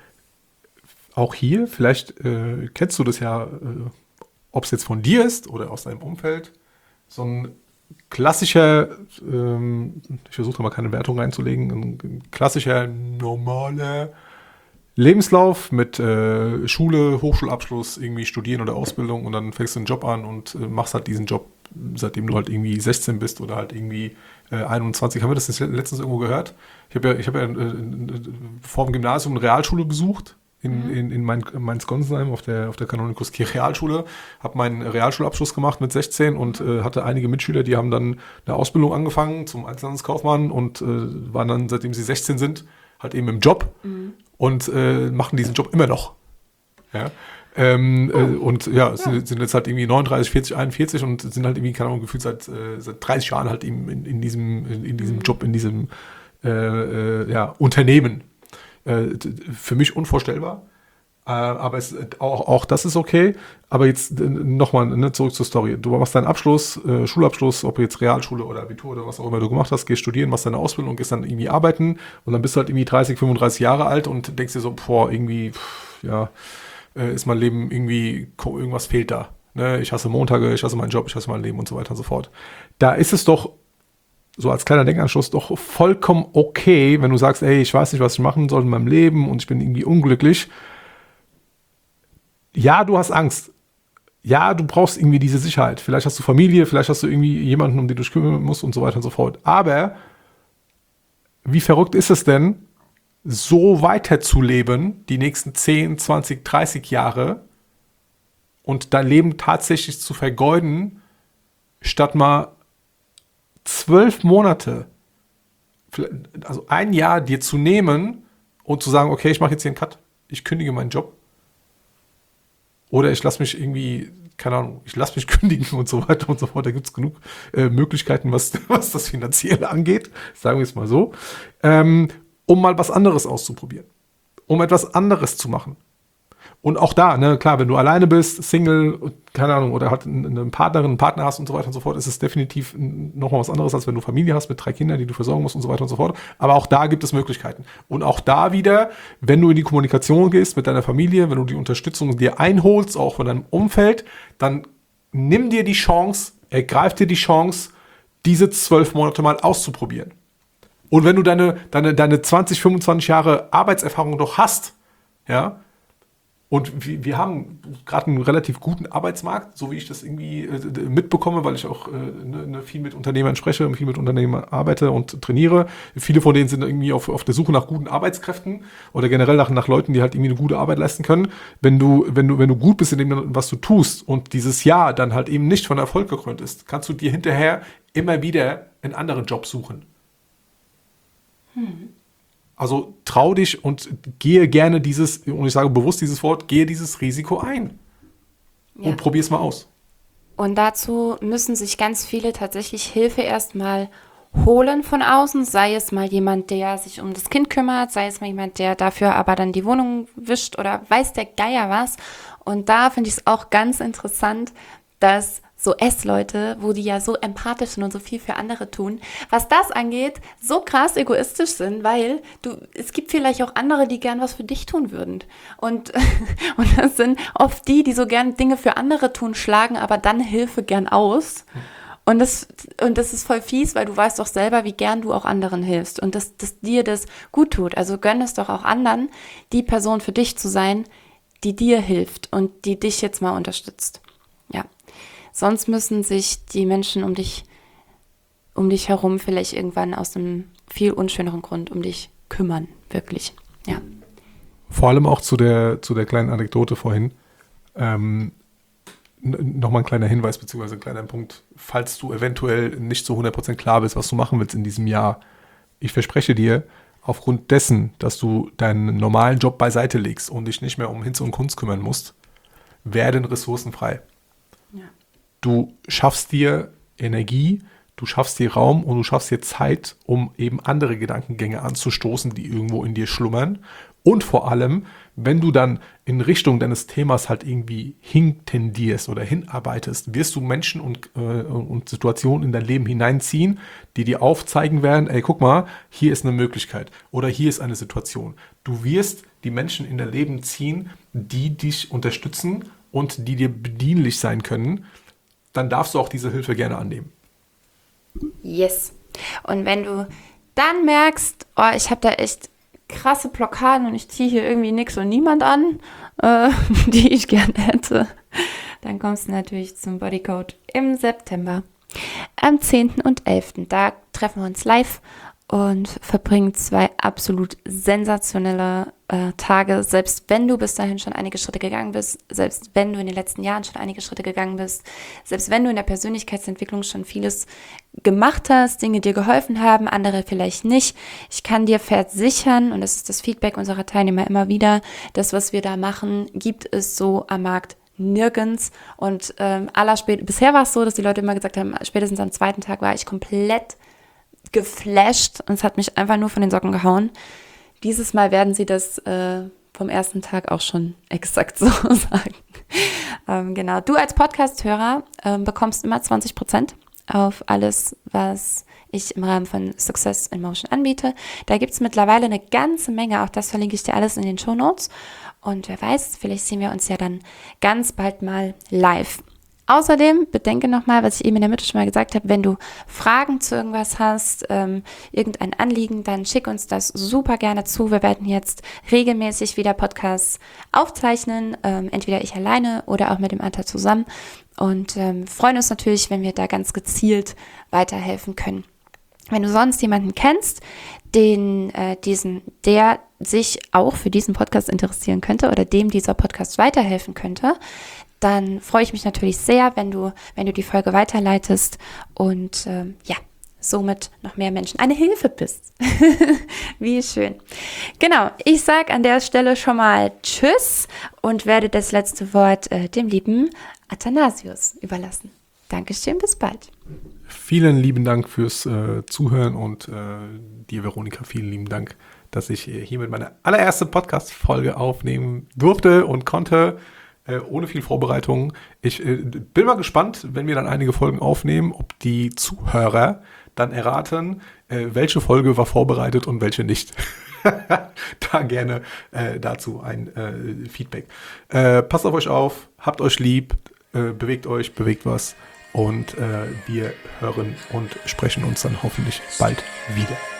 Auch hier, vielleicht äh, kennst du das ja, äh, ob es jetzt von dir ist oder aus deinem Umfeld, so ein klassischer, ähm, ich versuche da mal keine Wertung reinzulegen, ein klassischer, normaler Lebenslauf mit äh, Schule, Hochschulabschluss, irgendwie studieren oder Ausbildung, und dann fängst du einen Job an und äh, machst halt diesen Job seitdem du halt irgendwie sechzehn bist oder halt irgendwie äh, einundzwanzig. Haben wir das letztens irgendwo gehört? Ich habe ja, ich hab ja äh, vor dem Gymnasium eine Realschule besucht. In, in, in Mainz-Gonsenheim auf der, auf der Kanonikus Kirche Realschule, habe meinen Realschulabschluss gemacht mit sechzehn und äh, hatte einige Mitschüler, die haben dann eine Ausbildung angefangen zum Einzelhandelskaufmann und äh, waren dann, seitdem sie sechzehn sind, halt eben im Job mhm. und äh, machen diesen Job immer noch. Ja. Ähm, oh. äh, und ja, ja. Sind, sind jetzt halt irgendwie neununddreißig, vierzig, einundvierzig und sind halt irgendwie, keine Ahnung, gefühlt seit, äh, seit dreißig Jahren halt eben in, in diesem, in, in diesem mhm. Job, in diesem äh, äh, ja, Unternehmen. Für mich unvorstellbar, aber es, auch, auch das ist okay. Aber jetzt nochmal ne, zurück zur Story. Du machst deinen Abschluss, äh, Schulabschluss, ob jetzt Realschule oder Abitur oder was auch immer du gemacht hast, gehst studieren, machst deine Ausbildung und gehst dann irgendwie arbeiten und dann bist du halt irgendwie dreißig, fünfunddreißig Jahre alt und denkst dir so, boah, irgendwie, pff, ja, äh, ist mein Leben irgendwie, irgendwas fehlt da. Ne? Ich hasse Montage, ich hasse meinen Job, ich hasse mein Leben und so weiter und so fort. Da ist es doch so als kleiner Denkanschluss doch vollkommen okay, wenn du sagst, ey, ich weiß nicht, was ich machen soll in meinem Leben und ich bin irgendwie unglücklich. Ja, du hast Angst. Ja, du brauchst irgendwie diese Sicherheit. Vielleicht hast du Familie, vielleicht hast du irgendwie jemanden, um den du dich kümmern musst und so weiter und so fort. Aber wie verrückt ist es denn, so weiterzuleben, die nächsten zehn, zwanzig, dreißig Jahre und dein Leben tatsächlich zu vergeuden, statt mal zwölf Monate, also ein Jahr dir zu nehmen und zu sagen, okay, ich mache jetzt hier einen Cut, ich kündige meinen Job. Oder ich lasse mich irgendwie, keine Ahnung, ich lasse mich kündigen und so weiter und so fort. Da gibt es genug äh, Möglichkeiten, was, was das Finanzielle angeht, sagen wir es mal so, ähm, um mal was anderes auszuprobieren, um etwas anderes zu machen. Und auch da, ne, klar, wenn du alleine bist, Single, keine Ahnung, oder halt eine Partnerin, einen Partner hast und so weiter und so fort, ist es definitiv nochmal was anderes, als wenn du Familie hast mit drei Kindern, die du versorgen musst und so weiter und so fort. Aber auch da gibt es Möglichkeiten. Und auch da wieder, wenn du in die Kommunikation gehst mit deiner Familie, wenn du die Unterstützung dir einholst, auch von deinem Umfeld, dann nimm dir die Chance, ergreif dir die Chance, diese zwölf Monate mal auszuprobieren. Und wenn du deine, deine, deine zwanzig, fünfundzwanzig Jahre Arbeitserfahrung doch hast, ja, und wir, wir haben gerade einen relativ guten Arbeitsmarkt, so wie ich das irgendwie äh, mitbekomme, weil ich auch äh, ne, ne, viel mit Unternehmern spreche und viel mit Unternehmern arbeite und trainiere. Viele von denen sind irgendwie auf, auf der Suche nach guten Arbeitskräften oder generell nach, nach Leuten, die halt irgendwie eine gute Arbeit leisten können. Wenn du, wenn du, wenn du gut bist in dem, was du tust und dieses Jahr dann halt eben nicht von Erfolg gekrönt ist, kannst du dir hinterher immer wieder einen anderen Job suchen. Hm. Also trau dich und gehe gerne dieses, und ich sage bewusst dieses Wort, gehe dieses Risiko ein. Ja. Und probier es mal aus. Und dazu müssen sich ganz viele tatsächlich Hilfe erstmal holen von außen, sei es mal jemand, der sich um das Kind kümmert, sei es mal jemand, der dafür aber dann die Wohnung wischt oder weiß der Geier was. Und da finde ich es auch ganz interessant, dass so S-Leute, wo die ja so empathisch sind und so viel für andere tun, was das angeht, so krass egoistisch sind, weil du, es gibt vielleicht auch andere, die gern was für dich tun würden. Und, und das sind oft die, die so gern Dinge für andere tun, schlagen aber dann Hilfe gern aus. Und das, und das ist voll fies, weil du weißt doch selber, wie gern du auch anderen hilfst und dass, dass dir das gut tut. Also gönn es doch auch anderen, die Person für dich zu sein, die dir hilft und die dich jetzt mal unterstützt. Ja. Sonst müssen sich die Menschen um dich, um dich herum vielleicht irgendwann aus einem viel unschöneren Grund um dich kümmern, wirklich, ja. Vor allem auch zu der, zu der kleinen Anekdote vorhin, ähm, n- nochmal ein kleiner Hinweis beziehungsweise ein kleiner Punkt, falls du eventuell nicht zu hundert Prozent klar bist, was du machen willst in diesem Jahr. Ich verspreche dir, aufgrund dessen, dass du deinen normalen Job beiseite legst und dich nicht mehr um Hinz und Kunst kümmern musst, werden Ressourcen frei. Ja. Du schaffst dir Energie, du schaffst dir Raum und du schaffst dir Zeit, um eben andere Gedankengänge anzustoßen, die irgendwo in dir schlummern. Und vor allem, wenn du dann in Richtung deines Themas halt irgendwie hintendierst oder hinarbeitest, wirst du Menschen und, äh, und Situationen in dein Leben hineinziehen, die dir aufzeigen werden, ey, guck mal, hier ist eine Möglichkeit oder hier ist eine Situation. Du wirst die Menschen in dein Leben ziehen, die dich unterstützen und die dir bedienlich sein können. Dann darfst du auch diese Hilfe gerne annehmen. Yes. Und wenn du dann merkst, oh, ich habe da echt krasse Blockaden und ich ziehe hier irgendwie nichts und niemand an, äh, die ich gerne hätte, dann kommst du natürlich zum Bodycode im September. Am zehnten und elften Da treffen wir uns live und verbringen zwei absolut sensationelle äh, Tage. Selbst wenn du bis dahin schon einige Schritte gegangen bist, selbst wenn du in den letzten Jahren schon einige Schritte gegangen bist, selbst wenn du in der Persönlichkeitsentwicklung schon vieles gemacht hast, Dinge dir geholfen haben, andere vielleicht nicht. Ich kann dir versichern, und das ist das Feedback unserer Teilnehmer immer wieder, das, was wir da machen, gibt es so am Markt nirgends. Und ähm, aller spät, bisher war es so, dass die Leute immer gesagt haben, spätestens am zweiten Tag war ich komplett geflasht und es hat mich einfach nur von den Socken gehauen. Dieses Mal werden sie das äh, vom ersten Tag auch schon exakt so sagen. Ähm, genau, du als Podcast-Hörer ähm, bekommst immer zwanzig Prozent auf alles, was ich im Rahmen von Success in Motion anbiete. Da gibt es mittlerweile eine ganze Menge, auch das verlinke ich dir alles in den Shownotes. Und wer weiß, vielleicht sehen wir uns ja dann ganz bald mal live. Außerdem bedenke nochmal, was ich eben in der Mitte schon mal gesagt habe, wenn du Fragen zu irgendwas hast, ähm, irgendein Anliegen, dann schick uns das super gerne zu. Wir werden jetzt regelmäßig wieder Podcasts aufzeichnen, ähm, entweder ich alleine oder auch mit dem Anta zusammen und ähm, freuen uns natürlich, wenn wir da ganz gezielt weiterhelfen können. Wenn du sonst jemanden kennst, den äh, diesen, der sich auch für diesen Podcast interessieren könnte oder dem dieser Podcast weiterhelfen könnte, dann freue ich mich natürlich sehr, wenn du, wenn du die Folge weiterleitest und ähm, ja, somit noch mehr Menschen eine Hilfe bist. Wie schön. Genau, ich sage an der Stelle schon mal Tschüss und werde das letzte Wort äh, dem lieben Athanasius überlassen. Dankeschön, bis bald. Vielen lieben Dank fürs äh, Zuhören und äh, dir, Veronika, vielen lieben Dank, dass ich äh, hiermit meine allererste Podcast-Folge aufnehmen durfte und konnte. Äh, ohne viel Vorbereitung. Ich äh, bin mal gespannt, wenn wir dann einige Folgen aufnehmen, ob die Zuhörer dann erraten, äh, welche Folge war vorbereitet und welche nicht. Da gerne äh, dazu ein äh, Feedback. Äh, passt auf euch auf, habt euch lieb, äh, bewegt euch, bewegt was und äh, wir hören und sprechen uns dann hoffentlich bald wieder.